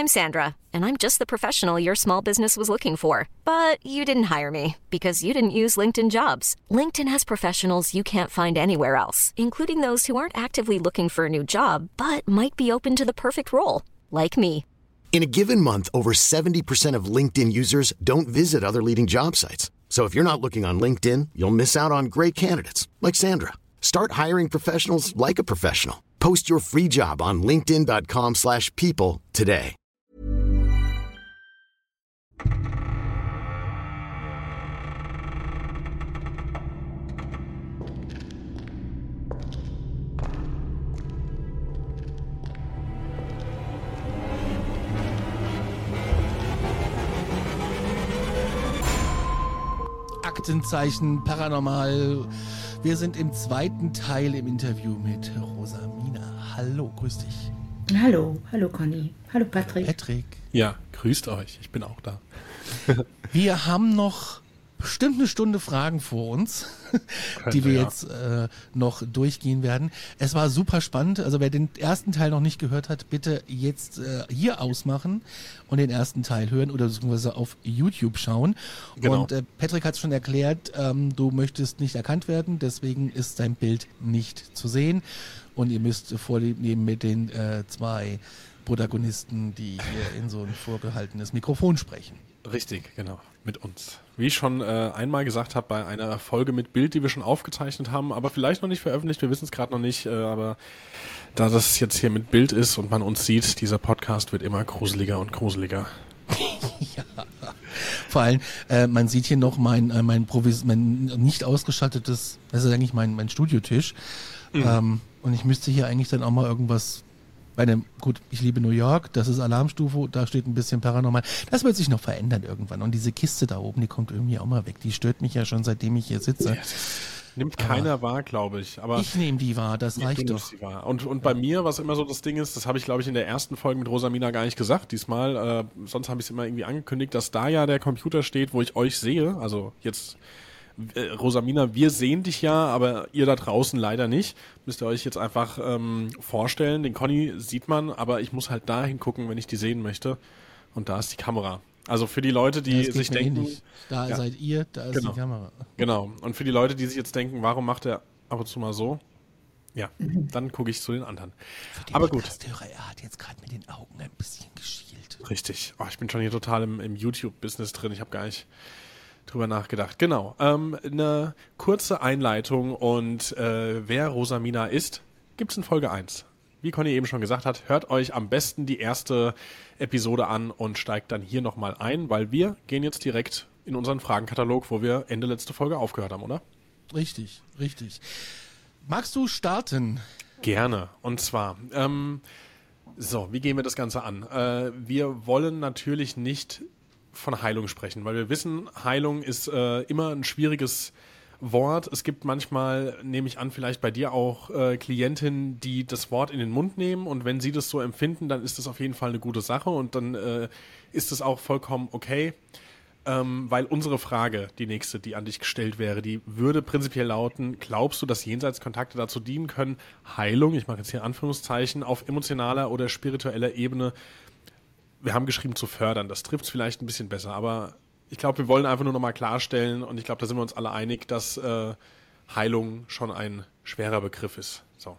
I'm Sandra, and I'm just the professional your small business was looking for. But you didn't hire me because you didn't use LinkedIn Jobs. LinkedIn has professionals you can't find anywhere else, including those who aren't actively looking for a new job, but might be open to the perfect role, like me. In a given month, over 70% of LinkedIn users don't visit other leading job sites. So if you're not looking on LinkedIn, you'll miss out on great candidates like Sandra. Start hiring professionals like a professional. Post your free job on linkedin.com/people today. Aktenzeichen Paranormal. Wir sind im zweiten Teil im Interview mit Rosamina. Hallo, grüß dich. Hallo Conny. Hallo Patrick. Ja, grüßt euch. Ich bin auch da. Wir haben noch bestimmt eine Stunde Fragen vor uns, die wir jetzt noch durchgehen werden. Es war super spannend. Also wer den ersten Teil noch nicht gehört hat, bitte jetzt hier ausmachen und den ersten Teil hören oder beziehungsweise auf YouTube schauen. Genau. Und Patrick hat es schon erklärt, du möchtest nicht erkannt werden, deswegen ist dein Bild nicht zu sehen. Und ihr müsst Vorlieb nehmen mit den zwei Protagonisten, die hier in so ein vorgehaltenes Mikrofon sprechen. Richtig, genau, mit uns. Wie ich schon einmal gesagt habe, bei einer Folge mit Bild, die wir schon aufgezeichnet haben, aber vielleicht noch nicht veröffentlicht, wir wissen es gerade noch nicht, aber da das jetzt hier mit Bild ist und man uns sieht, dieser Podcast wird immer gruseliger und gruseliger. Ja, vor allem, man sieht hier noch mein nicht ausgestattetes, das ist eigentlich mein Studiotisch. Und ich müsste hier eigentlich dann auch mal irgendwas gut, ich liebe New York, das ist Alarmstufe, da steht ein bisschen Paranormal. Das wird sich noch verändern irgendwann. Und diese Kiste da oben, die kommt irgendwie auch mal weg. Die stört mich ja schon, seitdem ich hier sitze. Ja, nimmt keiner wahr, glaube ich. Aber ich nehme die wahr, das reicht doch. Sie wahr. Und bei mir, was immer so das Ding ist, das habe ich, glaube ich, in der ersten Folge mit Rosamina gar nicht gesagt diesmal. Sonst habe ich es immer irgendwie angekündigt, dass da ja der Computer steht, wo ich euch sehe. Also jetzt... Rosamina, wir sehen dich ja, aber ihr da draußen leider nicht. Müsst ihr euch jetzt einfach vorstellen. Den Conny sieht man, aber ich muss halt da hingucken, wenn ich die sehen möchte. Und da ist die Kamera. Also für die Leute, die sich denken... Da seid ihr, da ist die Kamera. Genau. Und für die Leute, die sich jetzt denken, warum macht er ab und zu mal so? Ja, dann gucke ich zu den anderen. Aber gut. Er hat jetzt gerade mit den Augen ein bisschen geschielt. Richtig. Oh, ich bin schon hier total im YouTube-Business drin. Ich habe gar nicht drüber nachgedacht. Genau. Eine kurze Einleitung und wer Rosamina ist, gibt's in Folge 1. Wie Conny eben schon gesagt hat, hört euch am besten die erste Episode an und steigt dann hier nochmal ein, weil wir gehen jetzt direkt in unseren Fragenkatalog, wo wir Ende letzte Folge aufgehört haben, oder? Richtig. Magst du starten? Gerne. Und zwar, wie gehen wir das Ganze an? Wir wollen natürlich nicht von Heilung sprechen, weil wir wissen, Heilung ist immer ein schwieriges Wort. Es gibt manchmal, nehme ich an, vielleicht bei dir auch Klientinnen, die das Wort in den Mund nehmen und wenn sie das so empfinden, dann ist das auf jeden Fall eine gute Sache und dann ist es auch vollkommen okay, weil unsere Frage, die nächste, die an dich gestellt wäre, die würde prinzipiell lauten, glaubst du, dass Jenseitskontakte dazu dienen können, Heilung, ich mache jetzt hier Anführungszeichen, auf emotionaler oder spiritueller Ebene, wir haben geschrieben, zu fördern. Das trifft es vielleicht ein bisschen besser, aber ich glaube, wir wollen einfach nur nochmal klarstellen und ich glaube, da sind wir uns alle einig, dass Heilung schon ein schwerer Begriff ist. So.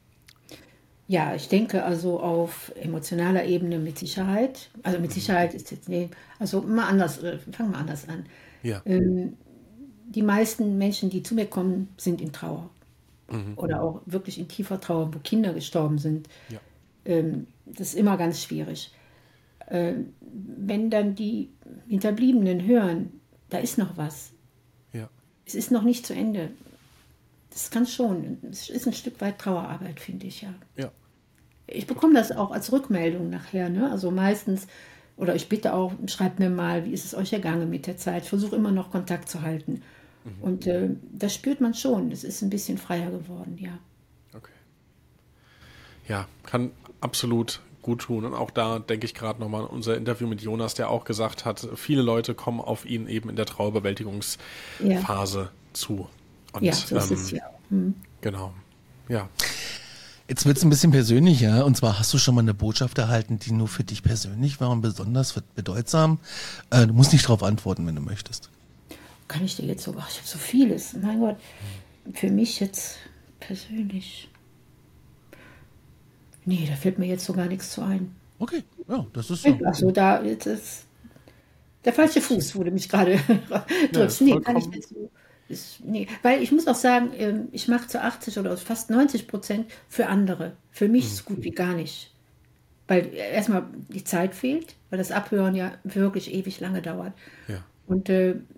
Ja, ich denke also auf emotionaler Ebene mit Sicherheit. Also mit Sicherheit ist jetzt, fangen wir anders an. Ja. Die meisten Menschen, die zu mir kommen, sind in Trauer. Oder auch wirklich in tiefer Trauer, wo Kinder gestorben sind. Ja. Das ist immer ganz schwierig. Wenn dann die Hinterbliebenen hören, da ist noch was. Ja. Es ist noch nicht zu Ende. Das kann schon. Es ist ein Stück weit Trauerarbeit, finde ich, ja. Ja. Ich bekomme das auch als Rückmeldung nachher, ne? Also meistens, oder ich bitte auch, schreibt mir mal, wie ist es euch ergangen mit der Zeit? Ich versuche immer noch Kontakt zu halten. Und das spürt man schon. Es ist ein bisschen freier geworden, ja. Okay. Ja, kann absolut gut tun. Und auch da denke ich gerade nochmal an unser Interview mit Jonas, der auch gesagt hat, viele Leute kommen auf ihn eben in der Trauerbewältigungsphase zu. Und, ja, so ist es ja. Genau. Ja. Jetzt wird es ein bisschen persönlicher. Und zwar hast du schon mal eine Botschaft erhalten, die nur für dich persönlich war und besonders bedeutsam. Du musst nicht darauf antworten, wenn du möchtest. Kann ich dir jetzt so, ach, ich habe so vieles. Mein Gott, für mich jetzt persönlich. Nee, da fällt mir jetzt so gar nichts zu ein. Okay, ja, das ist so. Also da jetzt ist der falsche Fuß, wo du mich gerade drückst. Nee, kann ich nicht so. Nee, weil ich muss auch sagen, ich mache zu 80 oder fast 90% für andere. Für mich so gut wie gar nicht. Weil erstmal die Zeit fehlt, weil das Abhören ja wirklich ewig lange dauert. Ja. Und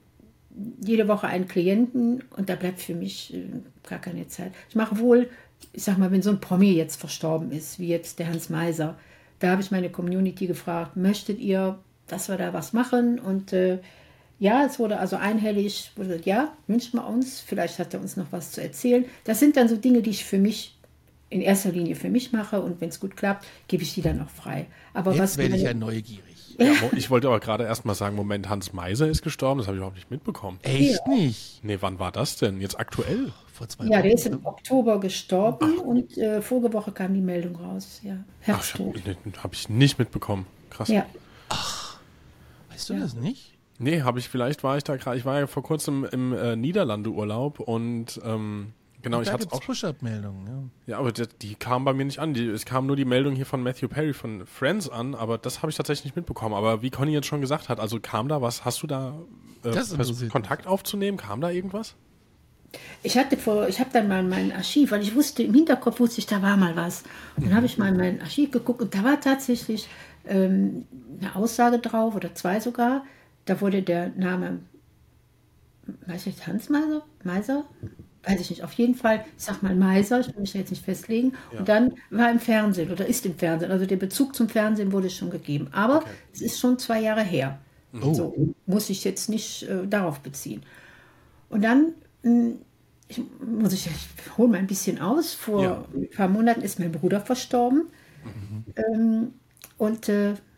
jede Woche einen Klienten und da bleibt für mich gar keine Zeit. Ich mache wohl, ich sag mal, wenn so ein Promi jetzt verstorben ist, wie jetzt der Hans Meiser, da habe ich meine Community gefragt, möchtet ihr, dass wir da was machen? Und ja, es wurde also einhellig, wurde gesagt, ja, wünschen wir uns, vielleicht hat er uns noch was zu erzählen. Das sind dann so Dinge, die ich für mich, in erster Linie für mich mache und wenn es gut klappt, gebe ich die dann auch frei. Aber Jetzt was werde ich ja neugierig. Ja, ich wollte aber gerade erst mal sagen, Moment, Hans Meiser ist gestorben, das habe ich überhaupt nicht mitbekommen. Echt nicht? Nee, wann war das denn? Jetzt aktuell? Vor 2 Ja, Wochen. der ist im Oktober gestorben und vorige Woche kam die Meldung raus. Ja, Ach, Herztod. hab ich nicht mitbekommen. Krass. Ja, Weißt du das nicht? Nee, vielleicht war ich da gerade, ich war ja vor kurzem im Niederlande-Urlaub und genau, ich Da hatte gibt es auch. Push-Up-Meldungen, ja. Ja, aber die kam bei mir nicht an. Es kam nur die Meldung hier von Matthew Perry von Friends an, aber das habe ich tatsächlich nicht mitbekommen. Aber wie Conny jetzt schon gesagt hat, also kam da was? Hast du da Das interessiert Kontakt aufzunehmen? Kam da irgendwas? ich habe dann mal mein Archiv, weil ich wusste, im Hinterkopf wusste ich, da war mal was. Und dann habe ich mal in mein Archiv geguckt und da war tatsächlich eine Aussage drauf oder 2 sogar. Da wurde der Name, weiß ich, Hans Meiser? Meiser? Weiß ich nicht, auf jeden Fall, ich sag mal Meiser, ich will mich da jetzt nicht festlegen. Ja. Und dann war im Fernsehen oder ist im Fernsehen, also der Bezug zum Fernsehen wurde schon gegeben. Aber es ist schon 2 Jahre her. So muss ich jetzt nicht darauf beziehen. Und dann, ich hole mal ein bisschen aus, vor ein paar Monaten ist mein Bruder verstorben. Und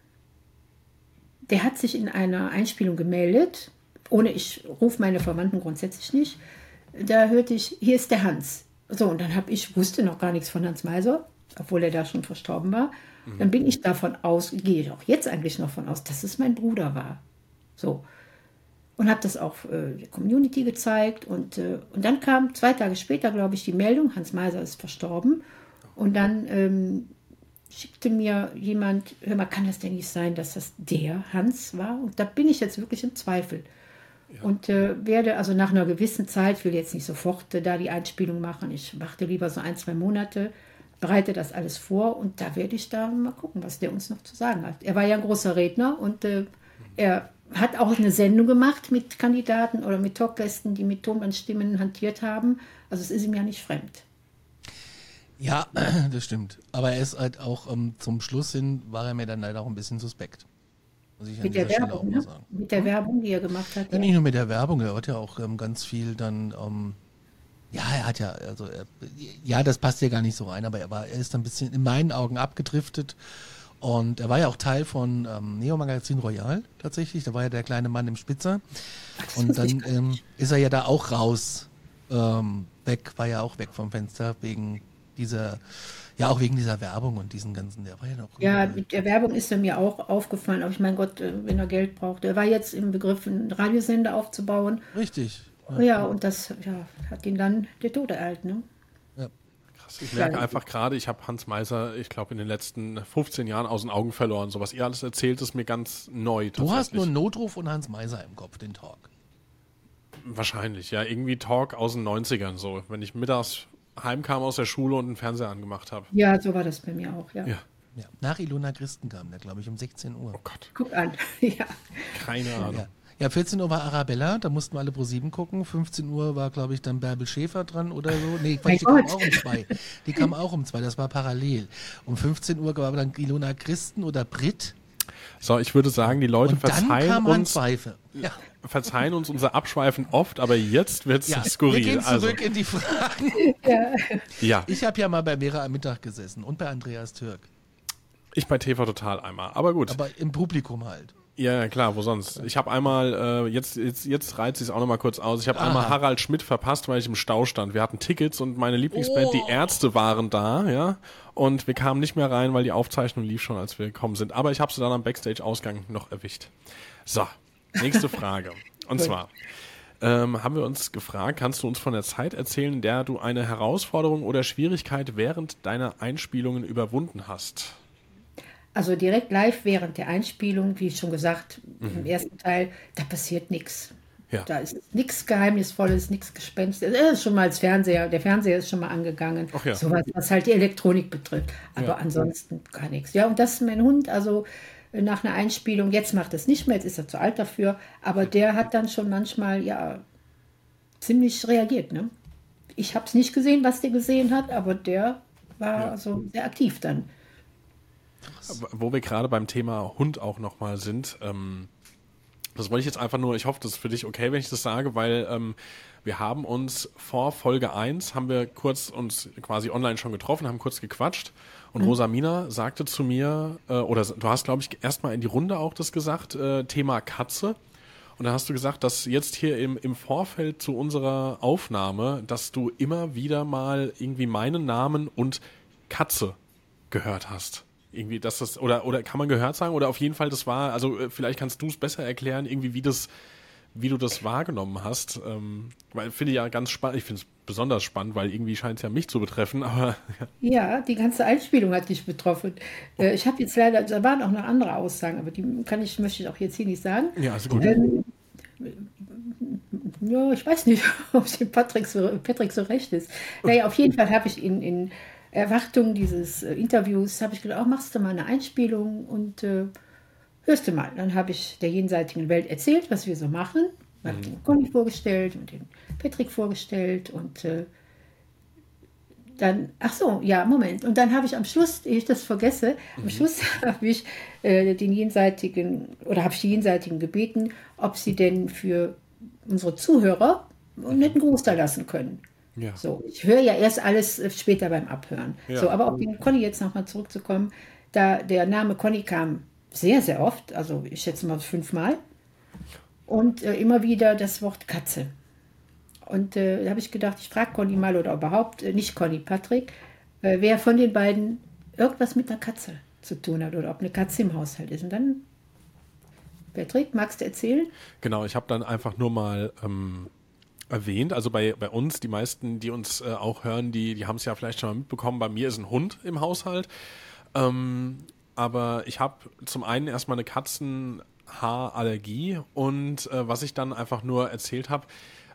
der hat sich in einer Einspielung gemeldet, ich rufe meine Verwandten grundsätzlich nicht. Da hörte ich, hier ist der Hans. So, und dann wusste noch gar nichts von Hans Meiser, obwohl er da schon verstorben war. Dann bin ich davon aus, gehe ich auch jetzt eigentlich noch von aus, dass es mein Bruder war. So. Und habe das auch der Community gezeigt. Und dann kam 2 Tage später, glaube ich, die Meldung, Hans Meiser ist verstorben. Und dann schickte mir jemand, hör mal, kann das denn nicht sein, dass das der Hans war? Und da bin ich jetzt wirklich im Zweifel. Ja. Und werde also nach einer gewissen Zeit, ich will jetzt nicht sofort da die Einspielung machen, ich warte lieber so 1, 2 Monate, bereite das alles vor und da werde ich da mal gucken, was der uns noch zu sagen hat. Er war ja ein großer Redner und er hat auch eine Sendung gemacht mit Kandidaten oder mit Talkgästen, die mit Tonbandstimmen hantiert haben. Also es ist ihm ja nicht fremd. Ja, das stimmt. Aber er ist halt auch zum Schluss hin, war er mir dann leider auch ein bisschen suspekt. Muss ich Mit der Werbung, ne? Mit der Werbung, die er gemacht hat. Ja, nicht nur mit der Werbung, er hat ja auch ganz viel dann, ja, er hat ja, also, ja, das passt ja gar nicht so rein, aber er ist ein bisschen in meinen Augen abgedriftet und er war ja auch Teil von Neo Magazin Royal tatsächlich, da war ja der kleine Mann im Spitzer und dann ist er ja da auch raus, war ja auch weg vom Fenster wegen dieser Werbung und diesen ganzen, der war ja noch. Ja, mit der Werbung ist er mir auch aufgefallen, aber ich mein Gott, wenn er Geld braucht. Er war jetzt im Begriff, einen Radiosender aufzubauen. Richtig. Ja, und das hat ihn dann der Tod ereilt, ne? Ja. Krass, ich merke einfach gerade, ich habe Hans Meiser, ich glaube, in den letzten 15 Jahren aus den Augen verloren. So was ihr alles erzählt, ist mir ganz neu. Du hast nur Notruf und Hans Meiser im Kopf, den Talk. Wahrscheinlich, ja. Irgendwie Talk aus den 90ern, so. Wenn ich mittags heimkam aus der Schule und einen Fernseher angemacht habe. Ja, so war das bei mir auch, ja. Ja. Ja. Nach Ilona Christen kam der, glaube ich, um 16 Uhr. Oh Gott, Guck an, ja. keine Ahnung. Ja, 14 Uhr war Arabella, da mussten wir alle Pro7 gucken. 15 Uhr war, glaube ich, dann Bärbel Schäfer dran oder so. Nee, Quatsch, die kam auch um 2. Die kam auch um 2, das war parallel. Um 15 Uhr war dann Ilona Christen oder Brit. So, ich würde sagen, die Leute Und dann verzeihen kam uns. Hans Pfeife. Ja. Verzeihen uns unser Abschweifen oft, aber jetzt wird es Ja, skurril. wir gehen zurück in die Fragen. Ja, Ich habe ja mal bei Vera am Mittag gesessen und bei Andreas Türk. ich bei TV Total einmal. Aber gut. Aber im Publikum halt. Ja, klar, wo sonst? Ich habe einmal, jetzt reizt ich es auch nochmal kurz aus, ich habe einmal Harald Schmidt verpasst, weil ich im Stau stand. Wir hatten Tickets und meine Lieblingsband, die Ärzte, waren da, ja, und wir kamen nicht mehr rein, weil die Aufzeichnung lief schon, als wir gekommen sind. Aber ich habe sie dann am Backstage-Ausgang noch erwischt. So, nächste Frage. Und zwar haben wir uns gefragt, kannst du uns von der Zeit erzählen, in der du eine Herausforderung oder Schwierigkeit während deiner Einspielungen überwunden hast? Also direkt live während der Einspielung, wie schon gesagt, im ersten Teil, da passiert nichts. Ja. Da ist nichts Geheimnisvolles, nichts Gespenstiges. Das ist schon mal der Fernseher ist schon mal angegangen. Ach ja. Sowas, was halt die Elektronik betrifft. Aber ansonsten gar nichts. Ja, und das ist mein Hund, also nach einer Einspielung, jetzt macht es nicht mehr, jetzt ist er zu alt dafür, aber der hat dann schon manchmal, ja, ziemlich reagiert, ne? Ich habe es nicht gesehen, was der gesehen hat, aber der war also sehr aktiv dann. Wo wir gerade beim Thema Hund auch nochmal sind, das wollte ich jetzt einfach nur, ich hoffe, das ist für dich okay, wenn ich das sage, weil wir haben uns vor Folge 1, haben wir kurz uns quasi online schon getroffen, haben kurz gequatscht und Rosamina sagte zu mir, oder du hast, glaube ich, erstmal in die Runde auch das gesagt, Thema Katze. Und dann hast du gesagt, dass jetzt hier im Vorfeld zu unserer Aufnahme, dass du immer wieder mal irgendwie meinen Namen und Katze gehört hast. Irgendwie, dass das, oder kann man gehört sagen, oder auf jeden Fall, das war, also vielleicht kannst du es besser erklären, irgendwie, wie du das wahrgenommen hast. Weil finde ich ja ganz spannend, ich finde es besonders spannend, weil irgendwie scheint es ja mich zu betreffen, aber. Ja, die ganze Einspielung hat dich betroffen. Ich habe jetzt leider, da waren auch noch andere Aussagen, aber die möchte ich auch jetzt hier nicht sagen. Ja, ist gut. Ja, ich weiß nicht, ob es dem Patrick so recht ist. Naja, auf jeden Fall habe ich in Erwartung dieses Interviews, habe ich gedacht, machst du mal eine Einspielung und hörst du mal. Dann habe ich der jenseitigen Welt erzählt, was wir so machen. Ich habe den Conny vorgestellt und den Patrick vorgestellt und dann, Moment. Und dann habe ich am Schluss, ehe ich das vergesse, am Schluss habe ich die Jenseitigen gebeten, ob sie denn für unsere Zuhörer einen netten Gruß da lassen können. Ja. So, ich höre ja erst alles später beim Abhören. Ja. So, aber auf den Conny jetzt nochmal zurückzukommen, da der Name Conny kam sehr, sehr oft, also ich schätze mal 5-mal. Und immer wieder das Wort Katze. Und da habe ich gedacht, ich frage Conny mal oder überhaupt, nicht Conny, Patrick, wer von den beiden irgendwas mit einer Katze zu tun hat oder ob eine Katze im Haushalt ist. Und dann, Patrick, magst du erzählen? Genau, ich habe dann einfach nur mal erwähnt, also bei uns, die meisten, die uns auch hören, die haben es ja vielleicht schon mal mitbekommen, bei mir ist ein Hund im Haushalt, aber ich habe zum einen erstmal eine Katzenhaarallergie und was ich dann einfach nur erzählt habe,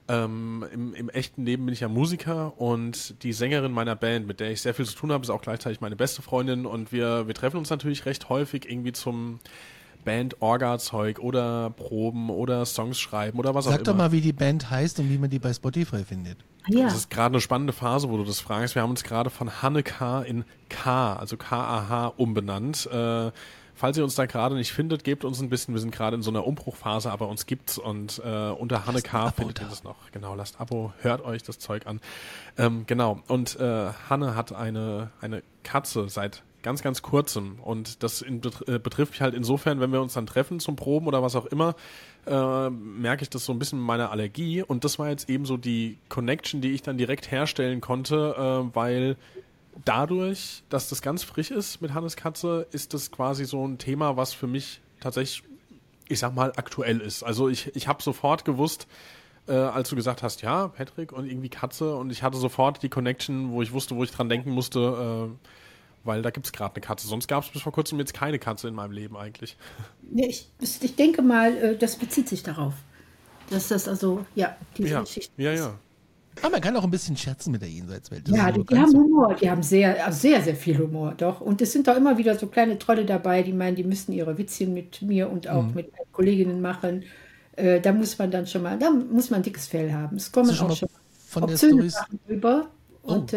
im echten Leben bin ich ja Musiker und die Sängerin meiner Band, mit der ich sehr viel zu tun habe, ist auch gleichzeitig meine beste Freundin und wir treffen uns natürlich recht häufig irgendwie zum Band-Orga-Zeug oder Proben oder Songs schreiben oder was auch immer. Sag doch mal, wie die Band heißt und wie man die bei Spotify findet. Ja. Das ist gerade eine spannende Phase, wo du das fragst. Wir haben uns gerade von Hanne K. in K., also K-A-H, umbenannt. Falls ihr uns da gerade nicht findet, gebt uns ein bisschen. Wir sind gerade in so einer Umbruchphase, aber uns gibt's und unter Hanne K. findet ihr das noch. Genau, lasst Abo, hört euch das Zeug an. Genau, und Hanne hat eine Katze seit ganz, ganz kurzem und das betrifft mich halt insofern, wenn wir uns dann treffen zum Proben oder was auch immer, merke ich das so ein bisschen mit meiner Allergie und das war jetzt eben so die Connection, die ich dann direkt herstellen konnte, weil dadurch, dass das ganz frisch ist mit Hannes Katze, ist das quasi so ein Thema, was für mich tatsächlich, ich sag mal, aktuell ist. Also ich habe sofort gewusst, als du gesagt hast, ja, Patrick und irgendwie Katze und ich hatte sofort die Connection, wo ich wusste, wo ich dran denken musste, weil da gibt es gerade eine Katze. Sonst gab es bis vor kurzem jetzt keine Katze in meinem Leben eigentlich. Ja, ich denke mal, das bezieht sich darauf. Dass das also, diese Geschichte ist. Ja. Aber man kann auch ein bisschen scherzen mit der Jenseitswelt. Das Ja, ist die haben Humor, die haben sehr, sehr, sehr viel Humor, doch. Und es sind doch immer wieder so kleine Trolle dabei, die meinen, die müssen ihre Witzchen mit mir und auch mit meinen Kolleginnen machen. Da muss man dann schon mal, da muss man ein dickes Fell haben. Es kommen auch schon von der obszöne Storys Sachen rüber. Und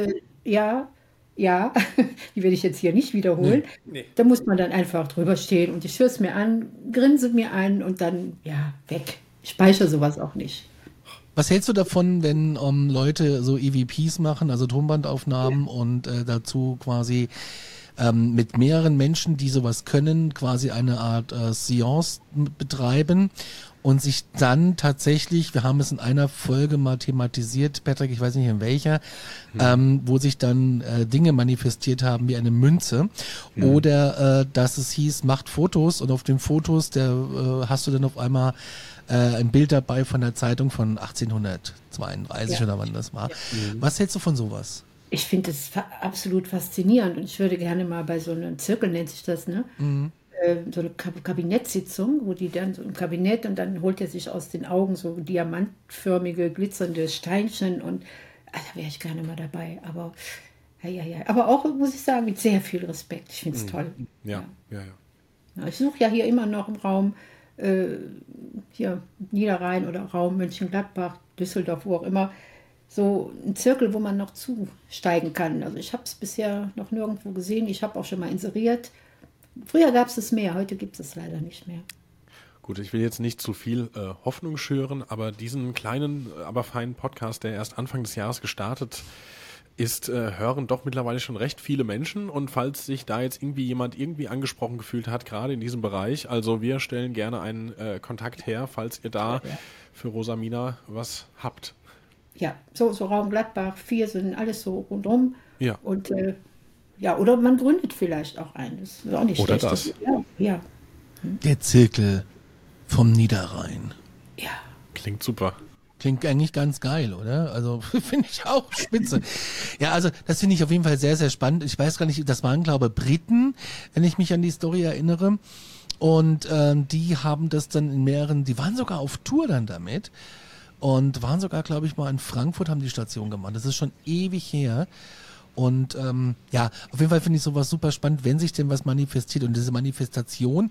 ja, die werde ich jetzt hier nicht wiederholen. Nee. Da muss man dann einfach drüber stehen und ich höre es mir an, grinse mir an und dann, weg. Ich speichere sowas auch nicht. Was hältst du davon, wenn Leute so EVPs machen, also Tonbandaufnahmen und dazu quasi mit mehreren Menschen, die sowas können, quasi eine Art Seance betreiben und sich dann tatsächlich, wir haben es in einer Folge mal thematisiert, Patrick, ich weiß nicht in welcher, wo sich dann Dinge manifestiert haben wie eine Münze oder dass es hieß, macht Fotos und auf den Fotos, hast du dann auf einmal ein Bild dabei von der Zeitung von 1832 oder wann das war. Ja. Was hältst du von sowas? Ich finde das absolut faszinierend und ich würde gerne mal bei so einem Zirkel, nennt sich das, ne? So eine Kabinettssitzung, wo die dann so im Kabinett und dann holt er sich aus den Augen so diamantförmige, glitzernde Steinchen und da wäre ich gerne mal dabei. Aber aber auch, muss ich sagen, mit sehr viel Respekt. Ich finde es toll. Ja. Ich suche ja hier immer noch im Raum hier Niederrhein oder Raum Mönchengladbach, Düsseldorf, wo auch immer, so ein Zirkel, wo man noch zusteigen kann. Also ich habe es bisher noch nirgendwo gesehen. Ich habe auch schon mal inseriert. Früher gab es mehr, heute gibt es leider nicht mehr. Gut, ich will jetzt nicht zu viel Hoffnung schüren, aber diesen kleinen, aber feinen Podcast, der erst Anfang des Jahres gestartet ist, hören doch mittlerweile schon recht viele Menschen. Und falls sich da jetzt jemand angesprochen gefühlt hat, gerade in diesem Bereich, also wir stellen gerne einen Kontakt her, falls ihr da für Rosamina was habt. Ja, so Raum Gladbach, 4 sind alles so rundum. Ja. Und oder man gründet vielleicht auch einen. Das ist auch nicht oder schlecht. Das. Ja. Der Zirkel vom Niederrhein. Ja. Klingt super. Klingt eigentlich ganz geil, oder? Also finde ich auch spitze. Ja, also das finde ich auf jeden Fall sehr, sehr spannend. Ich weiß gar nicht, das waren, glaube ich, Briten, wenn ich mich an die Story erinnere. Und die haben das dann die waren sogar auf Tour dann damit. Und waren sogar, glaube ich, mal in Frankfurt, haben die Station gemacht. Das ist schon ewig her. Und auf jeden Fall finde ich sowas super spannend, wenn sich denn was manifestiert. Und diese Manifestation,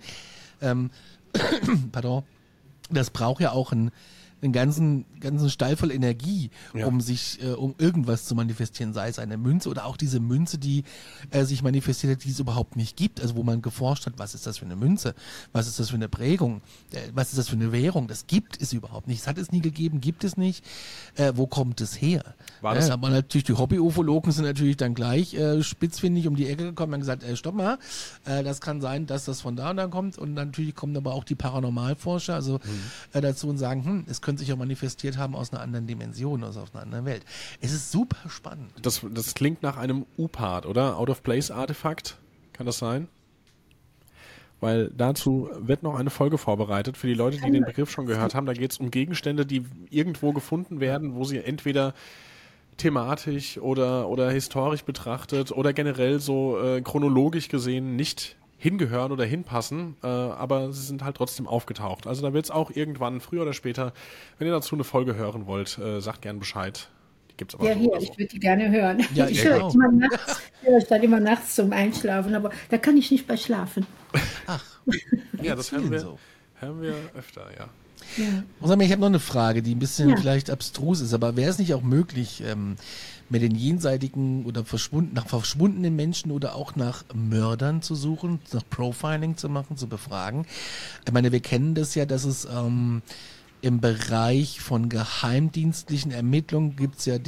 das braucht ja auch einen ganzen Stall voll Energie, um irgendwas zu manifestieren, sei es eine Münze oder auch diese Münze, die sich manifestiert hat, die es überhaupt nicht gibt, also wo man geforscht hat, was ist das für eine Münze, was ist das für eine Prägung, was ist das für eine Währung, das gibt es überhaupt nicht, es hat es nie gegeben, gibt es nicht, wo kommt es her? Aber natürlich die Hobby-Ufologen sind natürlich dann gleich spitzfindig um die Ecke gekommen und haben gesagt, stopp mal, das kann sein, dass das von da und da kommt und natürlich kommen aber auch die Paranormalforscher dazu und sagen, es könnte sich auch manifestiert haben aus einer anderen Dimension, also aus einer anderen Welt. Es ist super spannend. Das klingt nach einem UPART, oder? Out-of-Place-Artefakt? Kann das sein? Weil dazu wird noch eine Folge vorbereitet für die Leute, die den Begriff schon gehört haben. Da geht es um Gegenstände, die irgendwo gefunden werden, wo sie entweder thematisch oder historisch betrachtet oder generell so chronologisch gesehen nicht hingehören oder hinpassen, aber sie sind halt trotzdem aufgetaucht. Also da wird es auch irgendwann, früher oder später, wenn ihr dazu eine Folge hören wollt, sagt gern Bescheid. Die gibt's aber ich würde die gerne hören. Ja, ich höre dann immer nachts zum Einschlafen, aber da kann ich nicht bei schlafen. Ach, ja, das hören wir öfter, ja. Ich habe noch eine Frage, die ein bisschen vielleicht abstrus ist, aber wäre es nicht auch möglich, mit den jenseitigen oder nach verschwundenen Menschen oder auch nach Mördern zu suchen, nach Profiling zu machen, zu befragen? Ich meine, wir kennen das ja, dass es im Bereich von geheimdienstlichen Ermittlungen gibt es ja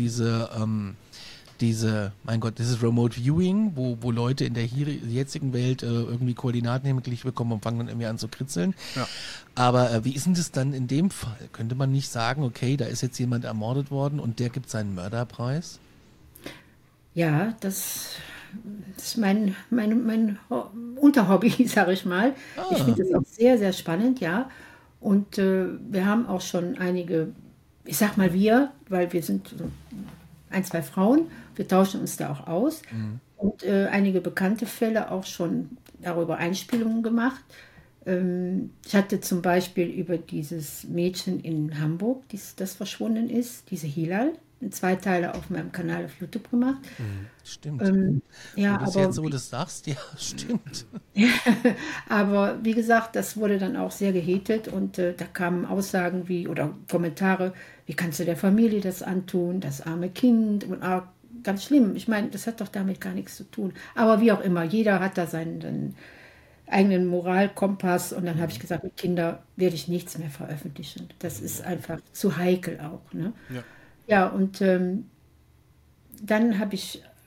dieses Remote Viewing, wo Leute in der jetzigen Welt irgendwie Koordinaten hingeklickt bekommen und fangen dann irgendwie an zu kritzeln. Ja. Aber wie ist denn das dann in dem Fall? Könnte man nicht sagen, okay, da ist jetzt jemand ermordet worden und der gibt seinen Mörderpreis? Ja, das ist mein Unterhobby, sage ich mal. Ich finde das auch sehr, sehr spannend, ja. Und wir haben auch schon einige, ich sag mal weil wir sind 1, 2 Frauen, wir tauschen uns da auch aus und einige bekannte Fälle auch schon darüber Einspielungen gemacht. Ich hatte zum Beispiel über dieses Mädchen in Hamburg, das verschwunden ist, diese Hilal, 2 Teile auf meinem Kanal auf YouTube gemacht. Stimmt. Wo du das sagst, ja, stimmt. Aber wie gesagt, das wurde dann auch sehr gehatet und da kamen Aussagen oder Kommentare, wie kannst du der Familie das antun, das arme Kind und ganz schlimm. Ich meine, das hat doch damit gar nichts zu tun. Aber wie auch immer, jeder hat da seinen eigenen Moralkompass und dann habe ich gesagt, mit Kindern werde ich nichts mehr veröffentlichen. Das ist einfach zu heikel auch. Ne? Ja, und dann habe ich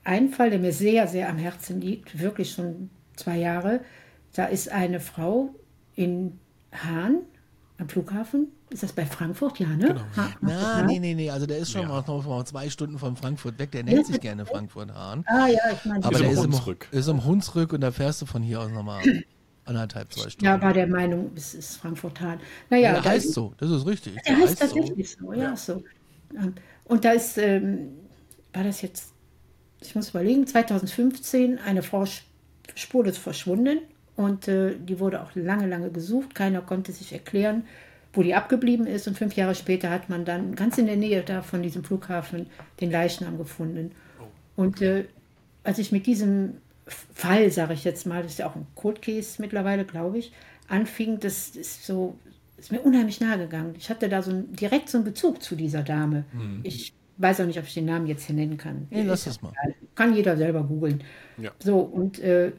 einen Fall, der mir sehr, sehr am Herzen liegt, wirklich schon 2 Jahre. Da ist eine Frau in Hahn am Flughafen. Ist das bei Frankfurt? Ja, ne? Genau. Nee. Also der ist schon noch 2 Stunden von Frankfurt weg. Der nennt sich gerne Frankfurt-Hahn. Ah ja, ich meine, aber der Hunsrück. ist im Hunsrück und da fährst du von hier aus nochmal 1,5, 2 Stunden. Ja, war der Meinung, es ist Frankfurt-Hahn. Naja, der heißt so, das ist richtig. Der heißt tatsächlich so, ja, so. Und da ist, war das jetzt, ich muss überlegen, 2015 eine Frau spurlos verschwunden und die wurde auch lange, lange gesucht. Keiner konnte sich erklären, wo die abgeblieben ist. Und 5 Jahre später hat man dann ganz in der Nähe da von diesem Flughafen den Leichnam gefunden. Und als ich mit diesem Fall, sage ich jetzt mal, das ist ja auch ein Cold Case mittlerweile, glaube ich, anfing, das ist mir unheimlich nahe gegangen. Ich hatte da direkt so einen Bezug zu dieser Dame. Ich weiß auch nicht, ob ich den Namen jetzt hier nennen kann. Nee, lass das mal. Kann jeder selber googeln. Ja. So, und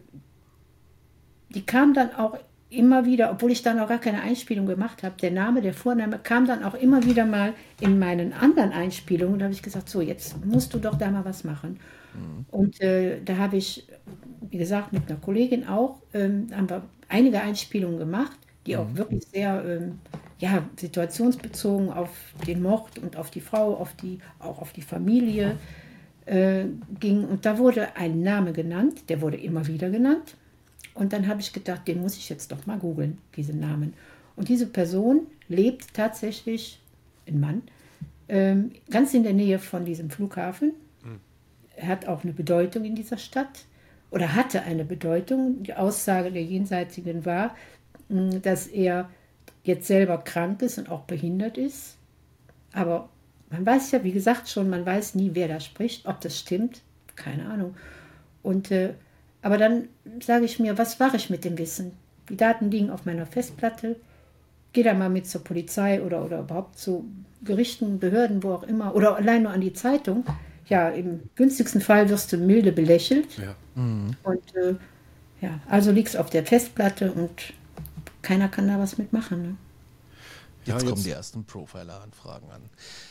die kam dann auch immer wieder, obwohl ich dann auch gar keine Einspielung gemacht habe, der Vorname kam dann auch immer wieder mal in meinen anderen Einspielungen. Da habe ich gesagt, so, jetzt musst du doch da mal was machen. Und da habe ich, wie gesagt, mit einer Kollegin auch, haben wir einige Einspielungen gemacht, die auch wirklich sehr situationsbezogen auf den Mord und auf die Frau, auch auf die Familie ging. Und da wurde ein Name genannt, der wurde immer wieder genannt. Und dann habe ich gedacht, den muss ich jetzt doch mal googeln, diesen Namen. Und diese Person lebt tatsächlich, ein Mann, ganz in der Nähe von diesem Flughafen. Er hat auch eine Bedeutung in dieser Stadt oder hatte eine Bedeutung. Die Aussage der Jenseitigen war, dass er jetzt selber krank ist und auch behindert ist. Aber man weiß ja, wie gesagt schon, man weiß nie, wer da spricht, ob das stimmt, keine Ahnung. Und aber dann sage ich mir, was mache ich mit dem Wissen? Die Daten liegen auf meiner Festplatte. Gehe da mal mit zur Polizei oder überhaupt zu Gerichten, Behörden, wo auch immer. Oder allein nur an die Zeitung. Ja, im günstigsten Fall wirst du milde belächelt. Ja. Und also liegst auf der Festplatte und keiner kann da was mitmachen. Ne? Jetzt kommen die ersten Profiler-Anfragen an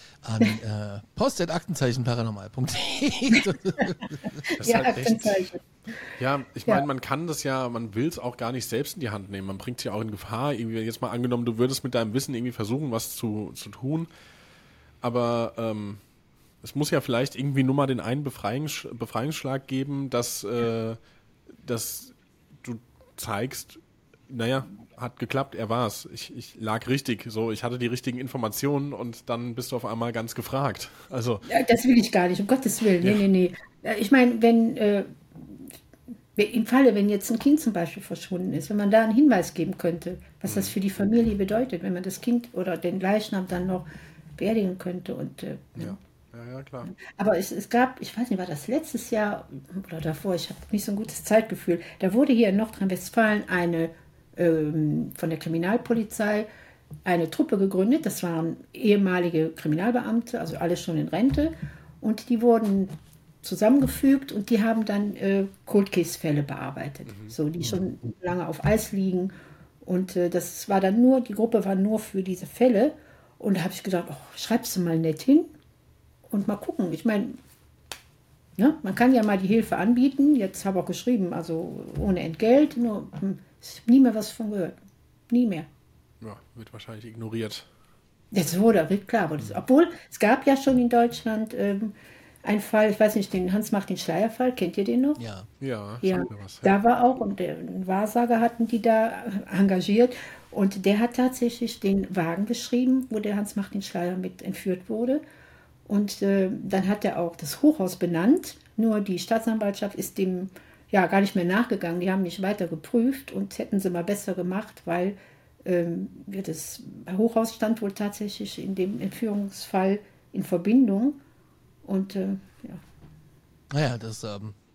post@aktenzeichen-paranormal.de. Das ist halt echt, ja, ich meine, man kann das ja, man will es auch gar nicht selbst in die Hand nehmen. Man bringt sich auch in Gefahr. Irgendwie jetzt mal angenommen, du würdest mit deinem Wissen irgendwie versuchen, was zu tun. Aber es muss ja vielleicht irgendwie nur mal den einen Befreiungsschlag geben, dass du zeigst, naja, hat geklappt, er war's. Ich lag richtig, so, ich hatte die richtigen Informationen und dann bist du auf einmal ganz gefragt. Also, ja, das will ich gar nicht, um Gottes Willen. Ja. Nee. Ich meine, wenn jetzt ein Kind zum Beispiel verschwunden ist, wenn man da einen Hinweis geben könnte, was das für die Familie bedeutet, wenn man das Kind oder den Leichnam dann noch beerdigen könnte. Und, ja, klar. Aber es gab, ich weiß nicht, war das letztes Jahr oder davor, ich habe nicht so ein gutes Zeitgefühl, da wurde hier in Nordrhein-Westfalen von der Kriminalpolizei eine Truppe gegründet. Das waren ehemalige Kriminalbeamte, also alle schon in Rente. Und die wurden zusammengefügt und die haben dann Cold Case-Fälle bearbeitet, so die schon lange auf Eis liegen. Und das war dann die Gruppe war nur für diese Fälle. Und da habe ich gedacht, schreibst du mal nett hin und mal gucken. Ich meine, ne, man kann ja mal die Hilfe anbieten. Jetzt habe ich auch geschrieben, also ohne Entgelt, nur ich habe nie mehr was von gehört. Nie mehr. Ja, wird wahrscheinlich ignoriert. Das wurde, klar. Obwohl, es gab ja schon in Deutschland einen Fall, ich weiß nicht, den Hans-Martin-Schleyer-Fall, kennt ihr den noch? Ja. Ja, ja. Da war auch, und einen Wahrsager hatten die da engagiert. Und der hat tatsächlich den Wagen beschrieben, wo der Hans-Martin Schleyer mit entführt wurde. Und dann hat er auch das Hochhaus benannt. Nur die Staatsanwaltschaft ist dem gar nicht mehr nachgegangen. Die haben nicht weiter geprüft und hätten sie mal besser gemacht, weil das Hochhaus stand wohl tatsächlich in dem Entführungsfall in Verbindung. Und Naja, das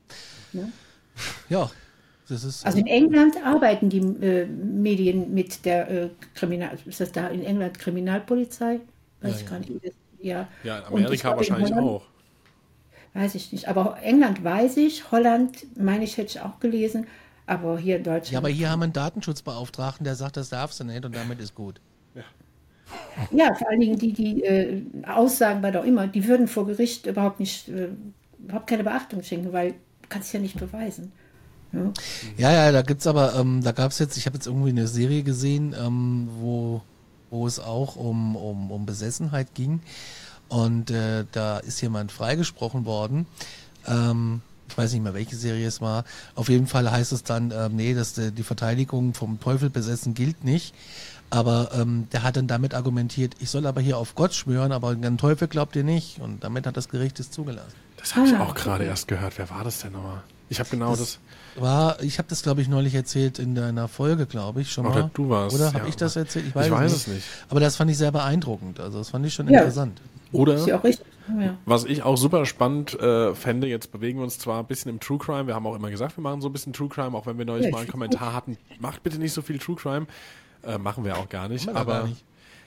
das ist. Also in England arbeiten die Medien mit der ist das da in England Kriminalpolizei? Weiß ich gar nicht. Ja, in Amerika wahrscheinlich auch. Weiß ich nicht. Aber England weiß ich, Holland, meine ich, hätte ich auch gelesen. Aber hier in Deutschland. Ja, aber hier haben wir einen Datenschutzbeauftragten, der sagt, das darfst du nicht und damit ist gut. Ja, vor allen Dingen die Aussagen, war doch immer, die würden vor Gericht überhaupt nicht überhaupt keine Beachtung schenken, weil du kannst es ja nicht beweisen. Ja. Ja, da gibt's aber, da gab's jetzt, ich habe jetzt irgendwie eine Serie gesehen, wo es auch um Besessenheit ging und da ist jemand freigesprochen worden. Ich weiß nicht mehr, welche Serie es war. Auf jeden Fall heißt es dann, nee, dass die Verteidigung vom Teufel besessen gilt nicht. Aber der hat dann damit argumentiert, ich soll aber hier auf Gott schwören, aber an den Teufel glaubt ihr nicht. Und damit hat das Gericht es zugelassen. Das habe ich auch gerade erst gehört. Wer war das denn nochmal? Ich habe genau das. Ich habe das, glaube ich, neulich erzählt in deiner Folge, glaube ich, schon mal. Oder du warst. Oder habe ich das erzählt? Ich weiß es nicht. Aber das fand ich sehr beeindruckend. Also das fand ich schon interessant. Oder, ist ja auch richtig. Ja. Was ich auch super spannend fände, jetzt bewegen wir uns zwar ein bisschen im True Crime, wir haben auch immer gesagt, wir machen so ein bisschen True Crime, auch wenn wir neulich mal einen Kommentar hatten, macht bitte nicht so viel True Crime. Machen wir auch gar nicht. Aber gar nicht.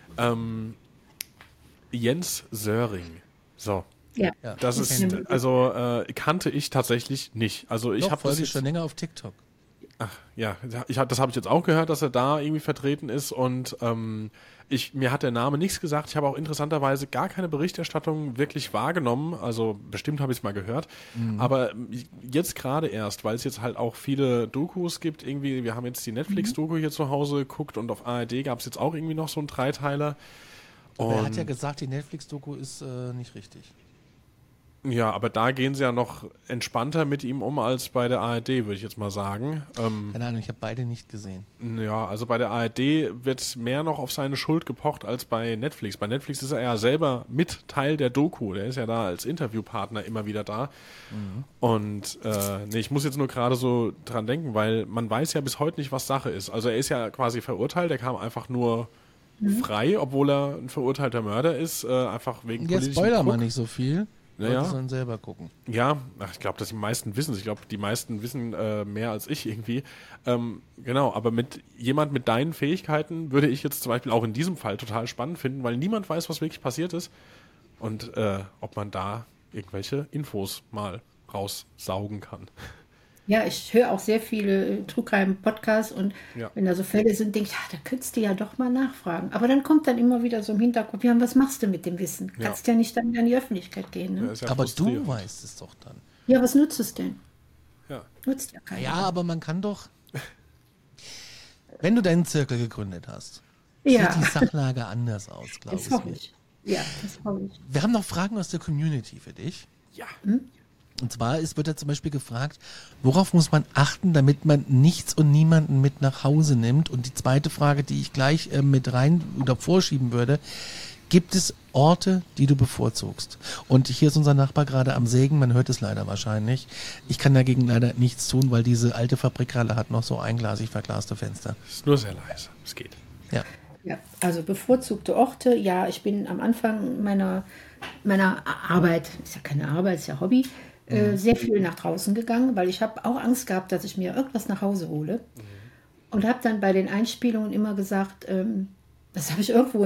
Jens Söring. So. Ja. Das ist, also kannte ich tatsächlich nicht. Also ich habe das schon länger auf TikTok. Ach ja, das habe ich jetzt auch gehört, dass er da irgendwie vertreten ist und mir hat der Name nichts gesagt. Ich habe auch interessanterweise gar keine Berichterstattung wirklich wahrgenommen. Also bestimmt habe ich es mal gehört. Aber jetzt gerade erst, weil es jetzt halt auch viele Dokus gibt. Irgendwie, wir haben jetzt die Netflix-Doku hier zu Hause geguckt und auf ARD gab es jetzt auch irgendwie noch so einen Dreiteiler. Aber er hat ja gesagt, die Netflix-Doku ist nicht richtig. Ja, aber da gehen sie ja noch entspannter mit ihm um als bei der ARD, würde ich jetzt mal sagen. Keine Ahnung, ich habe beide nicht gesehen. Ja, also bei der ARD wird mehr noch auf seine Schuld gepocht als bei Netflix. Bei Netflix ist er ja selber mit Teil der Doku. Der ist ja da als Interviewpartner immer wieder da. Und ich muss jetzt nur gerade so dran denken, weil man weiß ja bis heute nicht, was Sache ist. Also er ist ja quasi verurteilt, er kam einfach nur frei, obwohl er ein verurteilter Mörder ist, einfach wegen politischem Spoiler Druck. mal nicht so viel. Ja. Sollen selber gucken. Ja, ich glaube, dass die meisten wissen es. Ich glaube, die meisten wissen mehr als ich irgendwie. Genau, aber jemand mit deinen Fähigkeiten würde ich jetzt zum Beispiel auch in diesem Fall total spannend finden, weil niemand weiß, was wirklich passiert ist und ob man da irgendwelche Infos mal raussaugen kann. Ja, ich höre auch sehr viele True Crime Podcasts und wenn da so Fälle sind, denke ich, da könntest du ja doch mal nachfragen. Aber dann kommt dann immer wieder so im Hinterkopf, ja, was machst du mit dem Wissen? Kannst ja nicht dann in die Öffentlichkeit gehen. Ne? Ja, aber du weißt es doch dann. Ja, was nutzt es denn? Ja. Nutzt ja keiner. Ja, aber man kann doch, wenn du deinen Zirkel gegründet hast, Ja. sieht die Sachlage anders aus, glaube Das hoffe ich. ich. Ja, das hoffe ich. Wir haben noch Fragen aus der Community für dich. Ja. Und zwar wird da zum Beispiel gefragt, worauf muss man achten, damit man nichts und niemanden mit nach Hause nimmt? Und die zweite Frage, die ich gleich mit rein oder vorschieben würde, gibt es Orte, die du bevorzugst? Und hier ist unser Nachbar gerade am Sägen, man hört es leider wahrscheinlich. Ich kann dagegen leider nichts tun, weil diese alte Fabrikhalle hat noch so einglasig verglaste Fenster. Ist nur sehr leise. Es geht. Ja. Ja, also bevorzugte Orte. Ja, ich bin am Anfang meiner Arbeit, ist ja keine Arbeit, ist ja Hobby, sehr viel nach draußen gegangen, weil ich habe auch Angst gehabt, dass ich mir irgendwas nach Hause hole. Und habe dann bei den Einspielungen immer gesagt, das habe ich irgendwo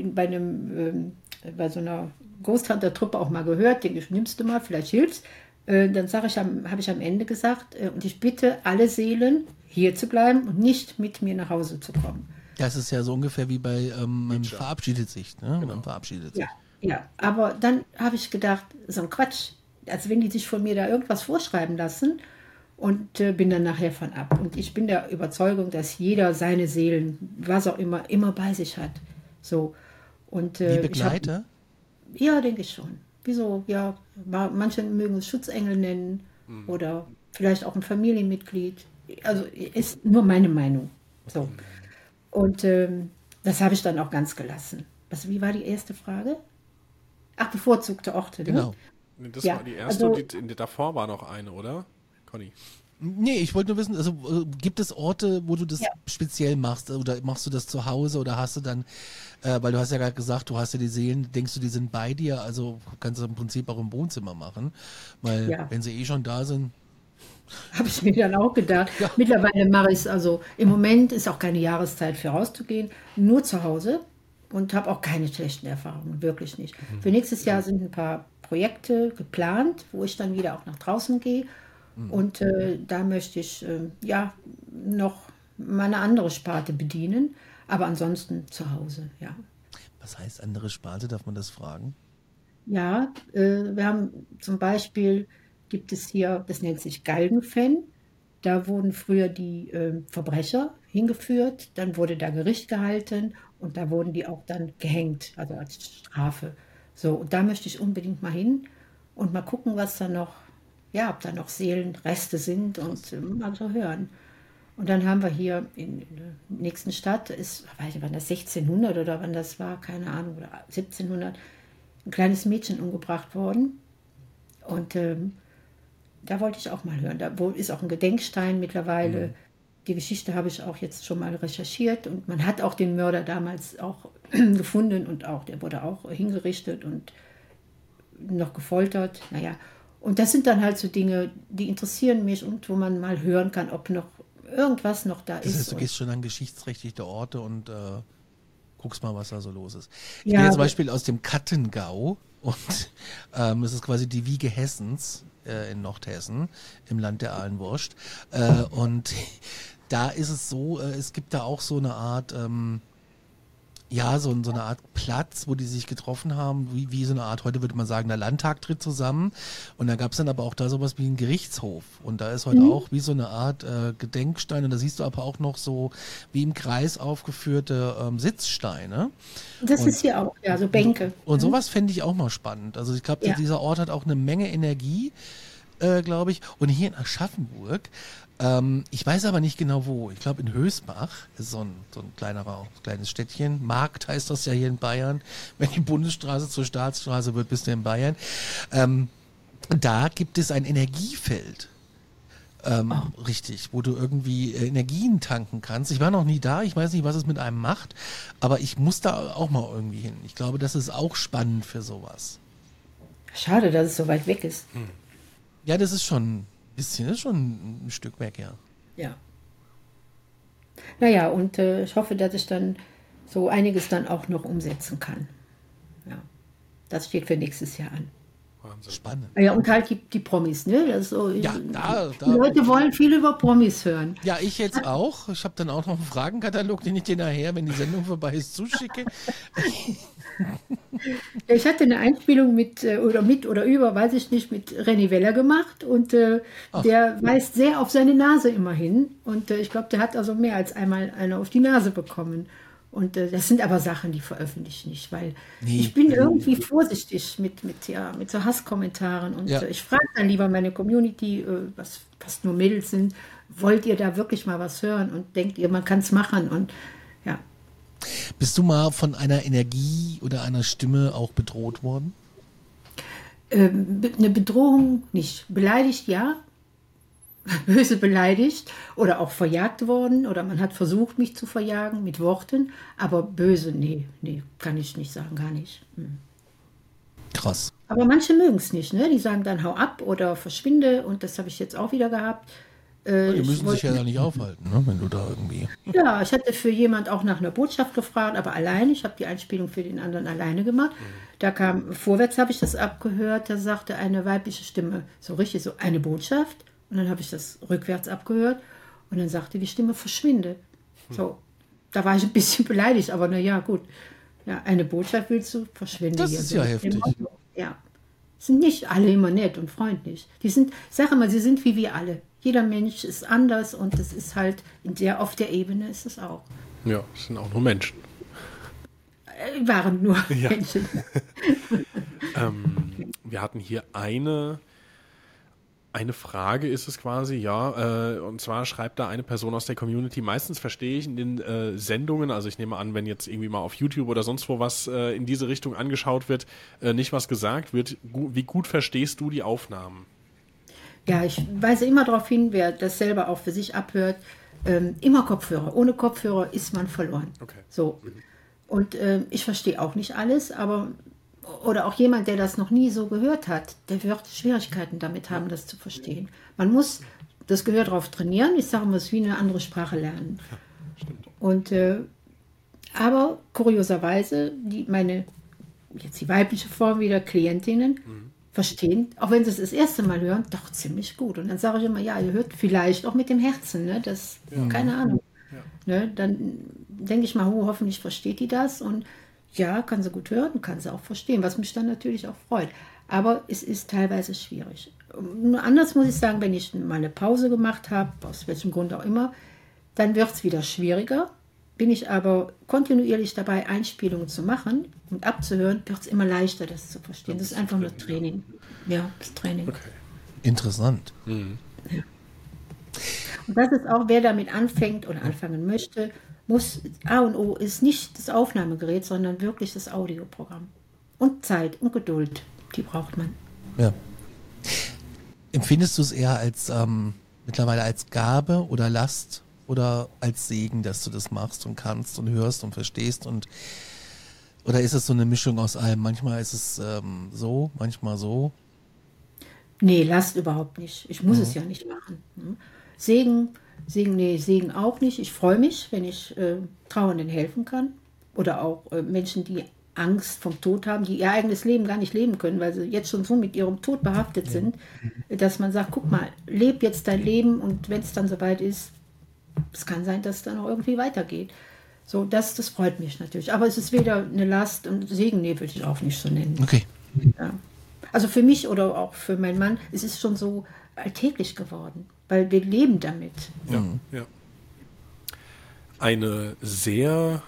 bei so einer Ghost Hunter-Truppe auch mal gehört, den nimmst du mal, vielleicht hilft's. Dann habe ich am Ende gesagt, und ich bitte alle Seelen, hier zu bleiben und nicht mit mir nach Hause zu kommen. Das ist ja so ungefähr wie bei man verabschiedet sich. Ne? Genau. Man verabschiedet sich. Ja, aber dann habe ich gedacht, so ein Quatsch, als wenn die sich von mir da irgendwas vorschreiben lassen und bin dann nachher von ab. Und ich bin der Überzeugung, dass jeder seine Seelen, was auch immer bei sich hat. So. Und, Wie Begleiter? Ja, denke ich schon. Wieso? Ja, manche mögen es Schutzengel nennen oder vielleicht auch ein Familienmitglied. Also ist nur meine Meinung. So. Und das habe ich dann auch ganz gelassen. Wie war die erste Frage? Ach, bevorzugte Orte, ne? Genau. Das Ja, war die erste, also- davor war noch eine, oder? Conny. Nee, ich wollte nur wissen, also gibt es Orte, wo du das Ja. speziell machst oder machst du das zu Hause oder hast du dann, weil du hast ja gerade gesagt, du hast ja die Seelen, denkst du, die sind bei dir, also kannst du im Prinzip auch im Wohnzimmer machen, weil Ja. wenn sie eh schon da sind. Habe ich mir dann auch gedacht. Ja. Mittlerweile mache ich es, also im Moment ist auch keine Jahreszeit für rauszugehen, nur zu Hause und habe auch keine schlechten Erfahrungen, wirklich nicht. Für nächstes Jahr sind ein paar Projekte geplant, wo ich dann wieder auch nach draußen gehe und da möchte ich noch mal eine andere Sparte bedienen, aber ansonsten zu Hause, ja. Was heißt andere Sparte, darf man das fragen? Ja, wir haben zum Beispiel gibt es hier, das nennt sich Galgenfenn. Da wurden früher die Verbrecher hingeführt, dann wurde da Gericht gehalten und da wurden die auch dann gehängt, also als Strafe. So, und da möchte ich unbedingt mal hin und mal gucken, was da noch, ja, ob da noch Seelenreste sind und mal so hören. Und dann haben wir hier in der nächsten Stadt, weiß ich, wann das 1600 oder wann das war, keine Ahnung, oder 1700, ein kleines Mädchen umgebracht worden. Und da wollte ich auch mal hören. Da ist auch ein Gedenkstein mittlerweile. Die Geschichte habe ich auch jetzt schon mal recherchiert und man hat auch den Mörder damals auch gefunden und auch, der wurde auch hingerichtet und noch gefoltert. Naja, und das sind dann halt so Dinge, die interessieren mich und wo man mal hören kann, ob noch irgendwas noch da ist. Das heißt, du gehst schon an geschichtsrechtliche Orte und guckst mal, was da so los ist. Ich Ja, bin jetzt zum Beispiel aus dem Kattengau und es ist quasi die Wiege Hessens in Nordhessen, im Land der Ahlenwurst. Und da ist es so, es gibt da auch so eine Art, ja, so eine Art Platz, wo die sich getroffen haben, wie so eine Art, heute würde man sagen, der Landtag tritt zusammen. Und da gab es dann aber auch da sowas wie einen Gerichtshof. Und da ist heute auch wie so eine Art Gedenkstein. Und da siehst du aber auch noch so wie im Kreis aufgeführte Sitzsteine. Das ist hier auch, ja, so Bänke. Und sowas fände ich auch mal spannend. Also ich glaube, Ja. dieser Ort hat auch eine Menge Energie, glaube ich. Und hier in Aschaffenburg, ich weiß aber nicht genau wo. Ich glaube in Hösbach ist so ein kleines Städtchen. Markt heißt das ja hier in Bayern. Wenn die Bundesstraße zur Staatsstraße wird, bist du in Bayern. Da gibt es ein Energiefeld. Richtig, wo du irgendwie Energien tanken kannst. Ich war noch nie da, ich weiß nicht, was es mit einem macht, aber ich muss da auch mal irgendwie hin. Ich glaube, das ist auch spannend für sowas. Schade, dass es so weit weg ist. Ja, das ist schon ein bisschen, das ist schon ein Stück weg, ja. Ja. Naja, und ich hoffe, dass ich dann so einiges dann auch noch umsetzen kann. Ja. Das steht für nächstes Jahr an. Wahnsinn. Spannend. Ja, und halt die Promis, ne? Das ist so, Ja, die Leute wollen viel über Promis hören. Ja, ich jetzt auch. Ich habe dann auch noch einen Fragenkatalog, den ich dir nachher, wenn die Sendung vorbei ist, zuschicke. Ja, ich hatte eine Einspielung mit oder über, weiß ich nicht, mit René Weller gemacht und der weist sehr auf seine Nase immer hin und ich glaube, der hat also mehr als einmal eine auf die Nase bekommen. Und das sind aber Sachen, die veröffentliche ich nicht, weil ich bin irgendwie vorsichtig mit so Hasskommentaren und Ja. ich frage dann lieber meine Community, was fast nur Mädels sind, wollt ihr da wirklich mal was hören und denkt ihr, man kann es machen und ja. Bist du mal von einer Energie oder einer Stimme auch bedroht worden? Eine Bedrohung nicht. Beleidigt, ja. Böse beleidigt oder auch verjagt worden oder man hat versucht, mich zu verjagen mit Worten, aber böse, nee, kann ich nicht sagen, gar nicht. Krass. Aber manche mögen es nicht, ne? Die sagen dann, hau ab oder verschwinde und das habe ich jetzt auch wieder gehabt. Die müssen sich ja da nicht aufhalten, ne? Wenn du da irgendwie... Ja, ich hatte für jemand auch nach einer Botschaft gefragt, aber alleine. Ich habe die Einspielung für den anderen alleine gemacht. Da kam, vorwärts habe ich das abgehört, da sagte eine weibliche Stimme, so richtig so, eine Botschaft. Und dann habe ich das rückwärts abgehört und dann sagte die Stimme, verschwinde. So, da war ich ein bisschen beleidigt, aber na ja, gut. Ja, eine Botschaft willst du, verschwinde. Das hier. ist So, ja heftig. Ja, sind nicht alle immer nett und freundlich. Die sind, sag mal, sie sind wie wir alle. Jeder Mensch ist anders und es ist halt auf der Ebene ist es auch. Ja, es sind auch nur Menschen. Waren nur Menschen. Wir hatten hier eine Frage ist es quasi, ja, und zwar schreibt da eine Person aus der Community, meistens verstehe ich in den Sendungen, also ich nehme an, wenn jetzt irgendwie mal auf YouTube oder sonst wo was in diese Richtung angeschaut wird, nicht was gesagt wird, wie gut verstehst du die Aufnahmen? Ja, ich weise immer darauf hin, wer das selber auch für sich abhört, immer Kopfhörer. Ohne Kopfhörer ist man verloren. Okay. So. Und ich verstehe auch nicht alles, aber oder auch jemand, der das noch nie so gehört hat, der wird Schwierigkeiten damit haben, das zu verstehen. Man muss das Gehör drauf trainieren. Ich sage mal, es ist wie eine andere Sprache lernen. Stimmt. Und aber kurioserweise, die weibliche Form wieder Klientinnen verstehen, auch wenn sie es das erste Mal hören, doch ziemlich gut. Und dann sage ich immer, ja, ihr hört vielleicht auch mit dem Herzen, ne? Das, keine Ahnung. Ja. Ne? Dann denke ich mal, hoffentlich versteht die das und ja, kann sie gut hören, kann sie auch verstehen, was mich dann natürlich auch freut. Aber es ist teilweise schwierig. Anders muss ich sagen, wenn ich mal eine Pause gemacht habe, aus welchem Grund auch immer, dann wird es wieder schwieriger. Bin ich aber kontinuierlich dabei, Einspielungen zu machen und abzuhören, wird es immer leichter, das zu verstehen. Das ist einfach nur Training. Ja, das Training. Okay. Interessant. Ja. Und das ist auch, wer damit anfängt oder anfangen möchte, muss, A und O ist nicht das Aufnahmegerät, sondern wirklich das Audioprogramm. Und Zeit und Geduld, die braucht man. Ja. Empfindest du es eher als mittlerweile als Gabe oder Last oder als Segen, dass du das machst und kannst und hörst und verstehst oder ist es so eine Mischung aus allem? Manchmal ist es so, manchmal so. Nee, Last überhaupt nicht. Ich muss es ja nicht machen. Segen auch nicht. Ich freue mich, wenn ich Trauernden helfen kann. Oder auch Menschen, die Angst vom Tod haben, die ihr eigenes Leben gar nicht leben können, weil sie jetzt schon so mit ihrem Tod behaftet sind, dass man sagt, guck mal, leb jetzt dein Leben und wenn es dann soweit ist, es kann sein, dass es dann auch irgendwie weitergeht. So, das freut mich natürlich. Aber es ist weder eine Last und Segen, nee, würde ich auch nicht so nennen. Okay. Ja. Also für mich oder auch für meinen Mann, es ist schon so alltäglich geworden, weil wir leben damit. Ja, ja. Eine sehr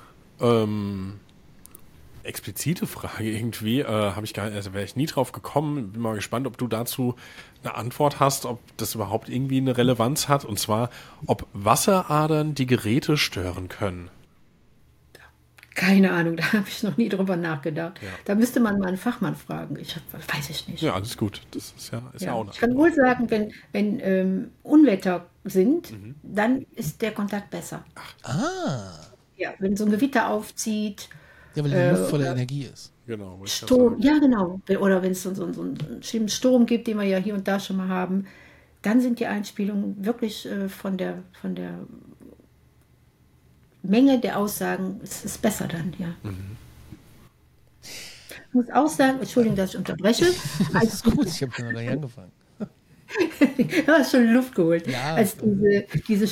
explizite Frage irgendwie, wäre ich nie drauf gekommen. Bin mal gespannt, ob du dazu eine Antwort hast, ob das überhaupt irgendwie eine Relevanz hat. Und zwar, ob Wasseradern die Geräte stören können. Keine Ahnung, da habe ich noch nie drüber nachgedacht. Ja. Da müsste man mal einen Fachmann fragen. Weiß ich nicht. Ja, alles gut. Das ist ja auch Ich kann wohl sagen, wenn Unwetter sind, dann ist der Kontakt besser. Ja, wenn so ein Gewitter aufzieht. Ja, weil die Luft voller Energie ist. Genau. Sturm, ja genau. Oder wenn es so einen schlimmen Sturm gibt, den wir ja hier und da schon mal haben, dann sind die Einspielungen wirklich von der Menge der Aussagen, es ist besser dann, ja. Ich muss auch sagen, Entschuldigung, dass ich unterbreche. Das ist gut, ich habe noch gar nicht angefangen. Du hast schon Luft geholt. Ja. Als diese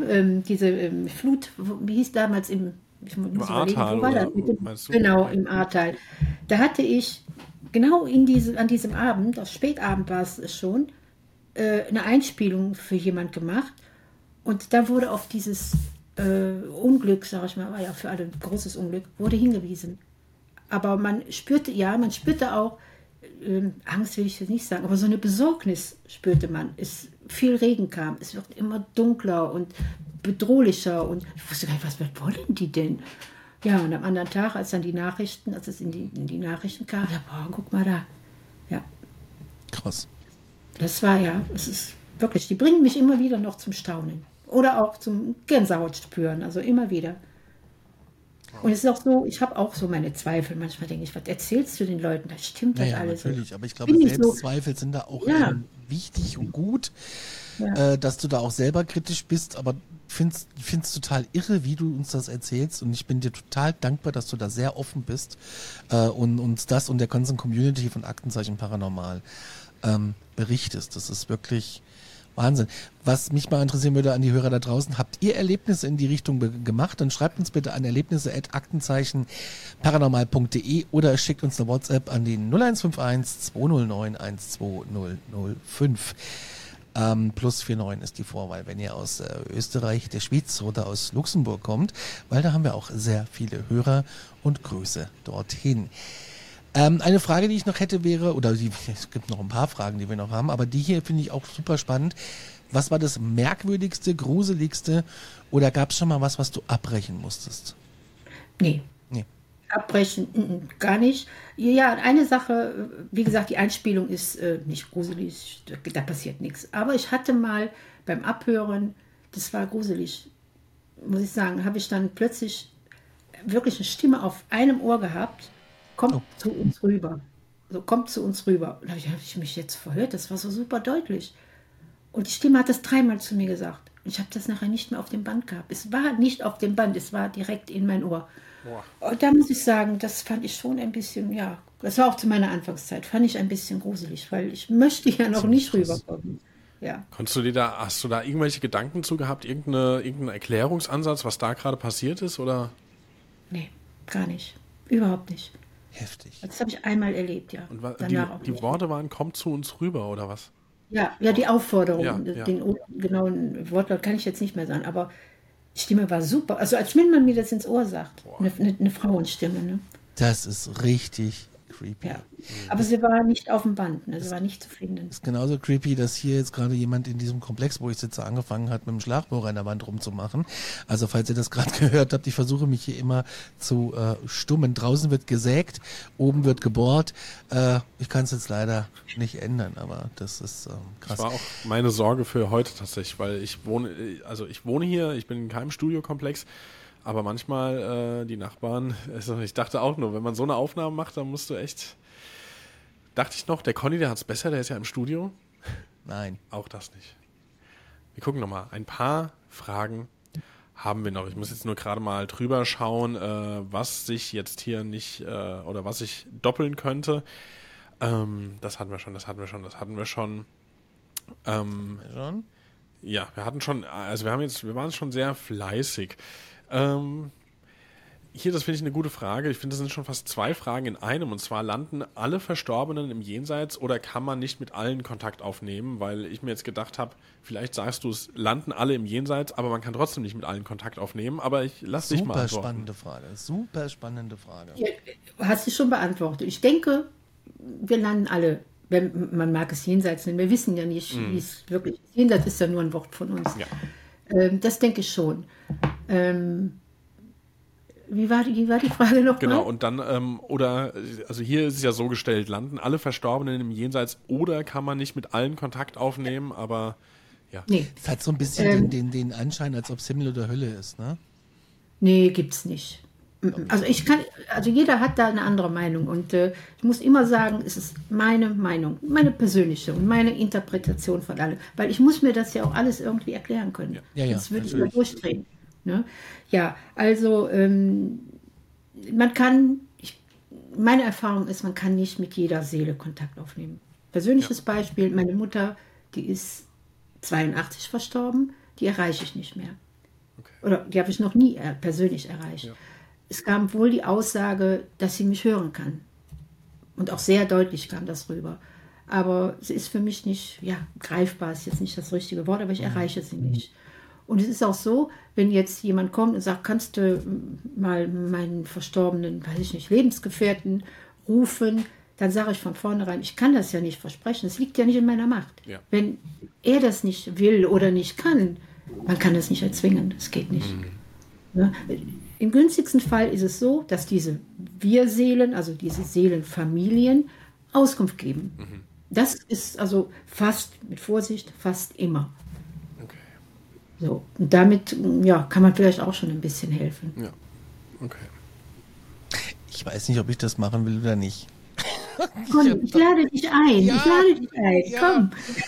Flut, wie hieß damals im Ahrtal, wo war das? meinst du? Genau, im Ahrtal. Da hatte ich genau an diesem Abend, auf Spätabend war es schon, eine Einspielung für jemand gemacht. Und da wurde auf dieses Unglück, sag ich mal, war ja für alle ein großes Unglück, wurde hingewiesen. Aber man spürte auch, Angst will ich jetzt nicht sagen, aber so eine Besorgnis spürte man. Viel Regen kam, es wird immer dunkler und bedrohlicher und ich wusste gar nicht, was wollen die denn? Ja, und am anderen Tag, als es in die Nachrichten kam, ja, boah, guck mal da. Ja. Krass. Das war es ist wirklich, die bringen mich immer wieder noch zum Staunen. Oder auch zum Gänsehaut spüren, also immer wieder. Und es ist auch so, ich habe auch so meine Zweifel. Manchmal denke ich, was erzählst du den Leuten? Das stimmt das alles. Natürlich, aber ich glaube, Selbstzweifel sind da auch wichtig und gut, dass du da auch selber kritisch bist, aber ich finde es total irre, wie du uns das erzählst und ich bin dir total dankbar, dass du da sehr offen bist und uns das und der ganzen Community von Aktenzeichen Paranormal berichtest. Das ist wirklich Wahnsinn. Was mich mal interessieren würde an die Hörer da draußen, habt ihr Erlebnisse in die Richtung gemacht? Dann schreibt uns bitte an erlebnisse@aktenzeichenparanormal.de oder schickt uns eine WhatsApp an die 0151 209 12005. Plus 49 ist die Vorwahl, wenn ihr aus Österreich, der Schweiz oder aus Luxemburg kommt, weil da haben wir auch sehr viele Hörer und Grüße dorthin. Eine Frage, die ich noch hätte wäre, es gibt noch ein paar Fragen, die wir noch haben, aber die hier finde ich auch super spannend. Was war das merkwürdigste, gruseligste oder gab es schon mal was du abbrechen musstest? Nee. Abbrechen, gar nicht. Ja, eine Sache, wie gesagt, die Einspielung ist nicht gruselig, da passiert nichts. Aber ich hatte mal beim Abhören, das war gruselig, muss ich sagen, habe ich dann plötzlich wirklich eine Stimme auf einem Ohr gehabt, kommt zu uns rüber. Und da habe ich mich jetzt verhört, das war so super deutlich. Und die Stimme hat das 3-mal zu mir gesagt. Und ich habe das nachher nicht mehr auf dem Band gehabt. Es war nicht auf dem Band, es war direkt in mein Ohr. Boah. Und da muss ich sagen, das fand ich schon ein bisschen, das war auch zu meiner Anfangszeit, fand ich ein bisschen gruselig, weil ich möchte ja noch nicht rüberkommen. Ja. Hast du da irgendwelche Gedanken zu gehabt, irgendeinen Erklärungsansatz, was da gerade passiert ist, oder? Nee, gar nicht. Überhaupt nicht. Heftig. Das habe ich einmal erlebt, ja. Und Danach auch die nicht. Worte waren, kommt zu uns rüber, oder was? Ja, die Aufforderung, Ja. den genauen Wortlaut kann ich jetzt nicht mehr sagen, aber die Stimme war super. Also als wenn man mir das ins Ohr sagt. Eine Frauenstimme, ne? Das ist richtig creepy. Ja. Aber sie war nicht auf dem Band, ne? Sie war nicht zu finden. Ist genauso creepy, dass hier jetzt gerade jemand in diesem Komplex, wo ich sitze, angefangen hat, mit dem Schlagbohrer in der Wand rumzumachen. Also falls ihr das gerade gehört habt, ich versuche mich hier immer zu stummen. Draußen wird gesägt, oben wird gebohrt. Ich kann es jetzt leider nicht ändern, aber das ist krass. Das war auch meine Sorge für heute tatsächlich, weil ich wohne hier, ich bin in keinem Studiokomplex, aber manchmal die Nachbarn, also ich dachte auch nur, wenn man so eine Aufnahme macht, dann musst du echt, dachte ich noch, der Conny, der hat es besser, der ist ja im Studio. Nein. Auch das nicht. Wir gucken nochmal, ein paar Fragen haben wir noch. Ich muss jetzt nur gerade mal drüber schauen, was sich jetzt hier nicht, oder was sich doppeln könnte. Das hatten wir schon. Schon? Ja, wir waren schon sehr fleißig. Hier, das finde ich eine gute Frage. Ich finde, das sind schon fast 2 Fragen in einem. Und zwar, landen alle Verstorbenen im Jenseits oder kann man nicht mit allen Kontakt aufnehmen? Weil ich mir jetzt gedacht habe, vielleicht sagst du es, landen alle im Jenseits, aber man kann trotzdem nicht mit allen Kontakt aufnehmen. Aber ich lasse dich mal antworten. Super spannende Frage. Ja, hast du schon beantwortet. Ich denke, wir landen alle, wenn man mag es Jenseits nennen. Wir wissen ja nicht, wie es wirklich ist. Jenseits ist ja nur ein Wort von uns. Ja. Das denke ich schon. Wie war die Frage noch Genau, mal? und dann, also hier ist es ja so gestellt, landen alle Verstorbenen im Jenseits oder kann man nicht mit allen Kontakt aufnehmen, aber ja. Nee. Es hat so ein bisschen den Anschein, als ob es Himmel oder Hölle ist, ne? Nee, gibt's nicht. Also jeder hat da eine andere Meinung und ich muss immer sagen, es ist meine Meinung, meine persönliche und meine Interpretation von allem, weil ich muss mir das ja auch alles irgendwie erklären können. Ja, Sonst würde ich ja durchdrehen. Ne? Ja, also meine Erfahrung ist, man kann nicht mit jeder Seele Kontakt aufnehmen. Persönliches Beispiel, meine Mutter, die ist 82 verstorben, die erreiche ich nicht mehr. Okay. Oder die habe ich noch nie persönlich erreicht. Ja. Es kam wohl die Aussage, dass sie mich hören kann. Und auch sehr deutlich kam das rüber. Aber sie ist für mich nicht, greifbar ist jetzt nicht das richtige Wort, aber ich erreiche sie nicht. Und es ist auch so, wenn jetzt jemand kommt und sagt, kannst du mal meinen verstorbenen, weiß ich nicht, Lebensgefährten rufen, dann sage ich von vornherein, ich kann das ja nicht versprechen, es liegt ja nicht in meiner Macht. Ja. Wenn er das nicht will oder nicht kann, man kann das nicht erzwingen, das geht nicht. Ja? Im günstigsten Fall ist es so, dass diese Wir-Seelen, also diese Seelenfamilien, Auskunft geben. Das ist also mit Vorsicht, fast immer. So, und damit kann man vielleicht auch schon ein bisschen helfen. Ja, okay. Ich weiß nicht, ob ich das machen will oder nicht. Conny, ich lade dich ein. Komm.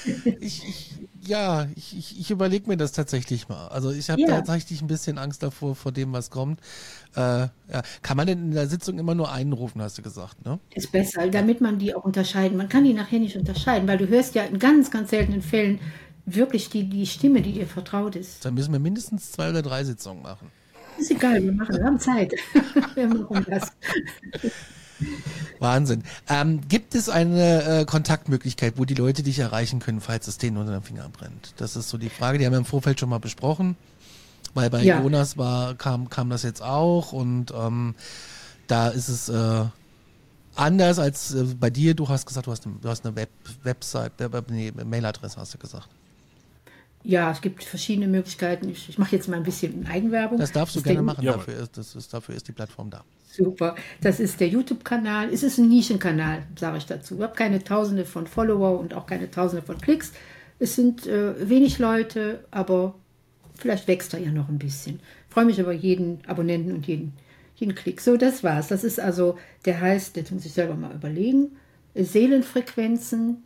Ich überlege mir das tatsächlich mal. Also ich habe tatsächlich ein bisschen Angst davor, vor dem, was kommt. Kann man denn in der Sitzung immer nur einen rufen, hast du gesagt, ne? Ist besser, damit man die auch unterscheiden. Man kann die nachher nicht unterscheiden, weil du hörst ja in ganz, ganz seltenen Fällen wirklich die Stimme, die dir vertraut ist. Dann müssen wir mindestens 2 oder 3 Sitzungen machen. Ist egal, wir haben Zeit. Wir machen das. Wahnsinn. Gibt es eine Kontaktmöglichkeit, wo die Leute dich erreichen können, falls es denen unter den Finger brennt? Das ist so die Frage, die haben wir im Vorfeld schon mal besprochen, weil bei Jonas kam das jetzt auch und da ist es anders als bei dir. Du hast gesagt, du hast eine Website, Mailadresse hast du gesagt. Ja, es gibt verschiedene Möglichkeiten. Ich mache jetzt mal ein bisschen Eigenwerbung. Das darfst du gerne machen, Ja. dafür ist die Plattform da. Super. Das ist der YouTube-Kanal. Es ist ein Nischenkanal, sage ich dazu. Ich habe keine Tausende von Follower und auch keine Tausende von Klicks. Es sind wenig Leute, aber vielleicht wächst er ja noch ein bisschen. Ich freue mich über jeden Abonnenten und jeden Klick. So, das war's. Das ist also, der heißt, jetzt muss ich selber mal überlegen, Seelenfrequenzen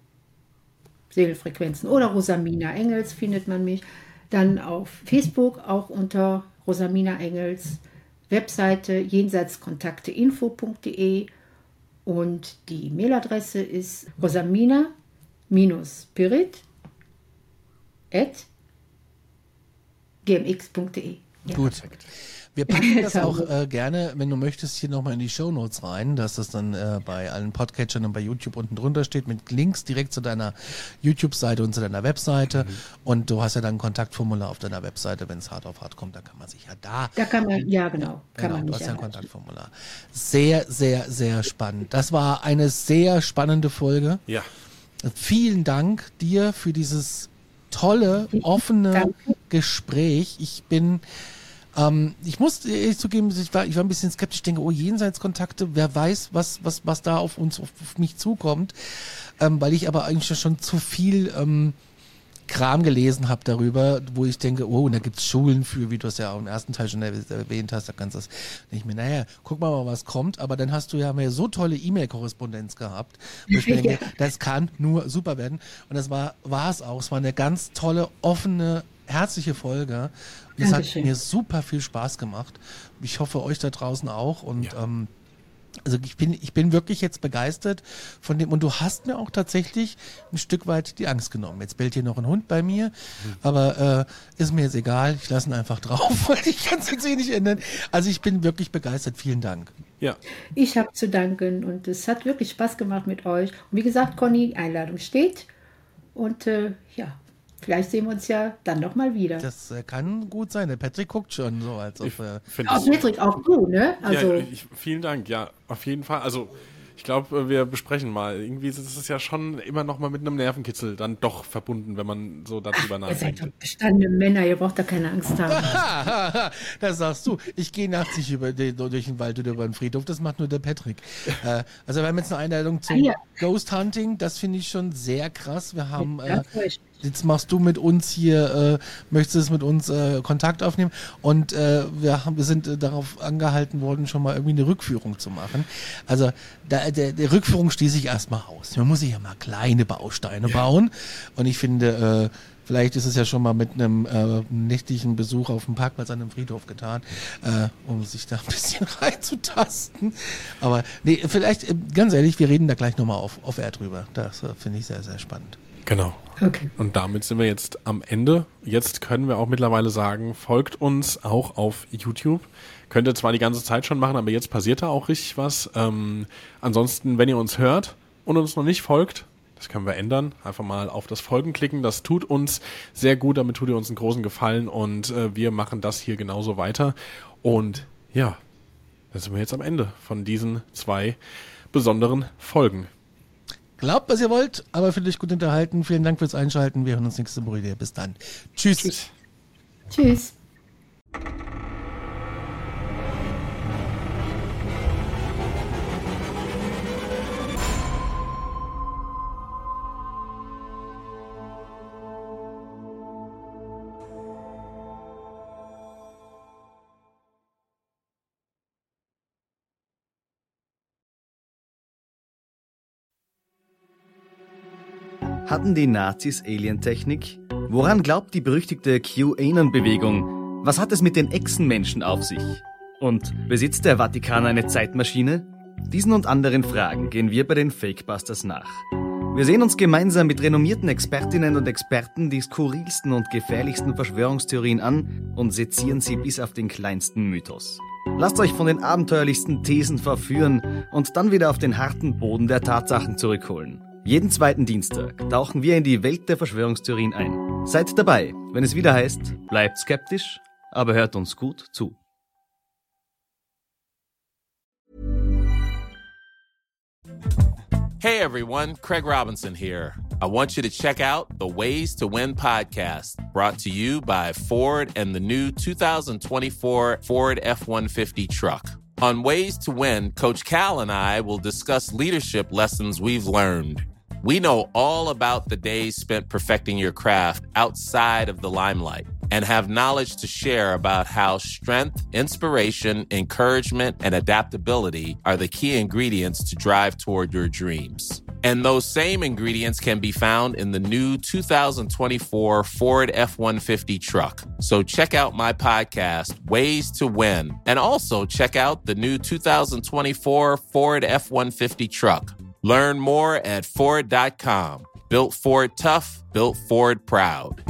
oder Rosamina Engels findet man mich. Dann auf Facebook auch unter Rosamina Engels, Webseite jenseitskontakteinfo.de und die Mailadresse ist rosamina-spirit@gmx.de. Gut. Perfekt. Wir packen das auch gerne, wenn du möchtest, hier nochmal in die Shownotes rein, dass das dann bei allen Podcatchern und bei YouTube unten drunter steht, mit Links direkt zu deiner YouTube-Seite und zu deiner Webseite. Und du hast ja dann ein Kontaktformular auf deiner Webseite, wenn es hart auf hart kommt, dann kann man sich ja Da kann man, ja genau, kann man du nicht hast ja ein erreichen. Kontaktformular. Sehr, sehr, sehr spannend. Das war eine sehr spannende Folge. Ja. Vielen Dank dir für dieses tolle, offene Danke. Gespräch. Ich muss ehrlich zugeben, ich war ein bisschen skeptisch, denke, Jenseitskontakte, wer weiß, was da auf mich zukommt, weil ich aber eigentlich schon zu viel Kram gelesen habe darüber, wo ich denke, und da gibt's Schulen für, wie du es ja auch im ersten Teil schon erwähnt hast, da kannst du das nicht mehr, guck mal, was kommt, aber dann hast du ja mehr so tolle E-Mail-Korrespondenz gehabt, wo ich mir denke, das kann nur super werden und das war es auch, es war eine ganz tolle, offene, herzliche Folge und es hat Dankeschön. mir super viel Spaß gemacht. Ich hoffe, euch da draußen auch und also ich bin wirklich jetzt begeistert von dem und du hast mir auch tatsächlich ein Stück weit die Angst genommen. Jetzt bellt hier noch ein Hund bei mir, aber ist mir jetzt egal, ich lasse ihn einfach drauf, weil ich kann es jetzt nicht ändern. Also ich bin wirklich begeistert, vielen Dank. Ja. Ich habe zu danken und es hat wirklich Spaß gemacht mit euch. Und wie gesagt, Conny, Einladung steht und vielleicht sehen wir uns ja dann nochmal wieder. Das kann gut sein, der Patrick guckt schon so, als ob Finde Auch Patrick, auch du, ne? Also, vielen Dank, ja, auf jeden Fall. Also ich glaube, wir besprechen mal. Irgendwie ist es ja schon immer noch mal mit einem Nervenkitzel dann doch verbunden, wenn man so darüber ihr seid nachdenkt. doch bestandene Männer, ihr braucht da keine Angst haben. Das sagst du. Ich gehe nachts nicht durch den Wald oder über den Friedhof, das macht nur der Patrick. Also wir haben jetzt eine Einladung zum Ghost Hunting, das finde ich schon sehr krass. Wir haben Da freue ich mich. jetzt machst du mit uns hier, möchtest mit uns Kontakt aufnehmen und wir sind darauf angehalten worden, schon mal irgendwie eine Rückführung zu machen. Also der Rückführung schließe ich erstmal aus. Man muss sich ja mal kleine Bausteine bauen und ich finde, vielleicht ist es ja schon mal mit einem nächtlichen Besuch auf dem Parkplatz an einem Friedhof getan, um sich da ein bisschen reinzutasten. Aber nee, vielleicht, ganz ehrlich, wir reden da gleich nochmal auf Air drüber. Das finde ich sehr, sehr spannend. Genau. Okay. Und damit sind wir jetzt am Ende. Jetzt können wir auch mittlerweile sagen, folgt uns auch auf YouTube. Könnt ihr zwar die ganze Zeit schon machen, aber jetzt passiert da auch richtig was. Ansonsten, wenn ihr uns hört und uns noch nicht folgt, das können wir ändern. Einfach mal auf das Folgen klicken. Das tut uns sehr gut. Damit tut ihr uns einen großen Gefallen und wir machen das hier genauso weiter. Und ja, dann sind wir jetzt am Ende von diesen 2 besonderen Folgen. Glaubt, was ihr wollt, aber fühlt euch gut unterhalten. Vielen Dank fürs Einschalten. Wir hören uns nächste Woche wieder. Bis dann. Tschüss. Tschüss. Tschüss. Hatten die Nazis Alientechnik? Woran glaubt die berüchtigte QAnon-Bewegung? Was hat es mit den Echsenmenschen auf sich? Und besitzt der Vatikan eine Zeitmaschine? Diesen und anderen Fragen gehen wir bei den Fakebusters nach. Wir sehen uns gemeinsam mit renommierten Expertinnen und Experten die skurrilsten und gefährlichsten Verschwörungstheorien an und sezieren sie bis auf den kleinsten Mythos. Lasst euch von den abenteuerlichsten Thesen verführen und dann wieder auf den harten Boden der Tatsachen zurückholen. Jeden 2. Dienstag tauchen wir in die Welt der Verschwörungstheorien ein. Seid dabei, wenn es wieder heißt, bleibt skeptisch, aber hört uns gut zu. Hey everyone, Craig Robinson here. I want you to check out the Ways to Win podcast, brought to you by Ford and the new 2024 Ford F-150 truck. On Ways to Win, Coach Cal and I will discuss leadership lessons we've learned. We know all about the days spent perfecting your craft outside of the limelight and have knowledge to share about how strength, inspiration, encouragement, and adaptability are the key ingredients to drive toward your dreams. And those same ingredients can be found in the new 2024 Ford F-150 truck. So check out my podcast, Ways to Win, and also check out the new 2024 Ford F-150 truck. Learn more at Ford.com. Built Ford tough, built Ford proud.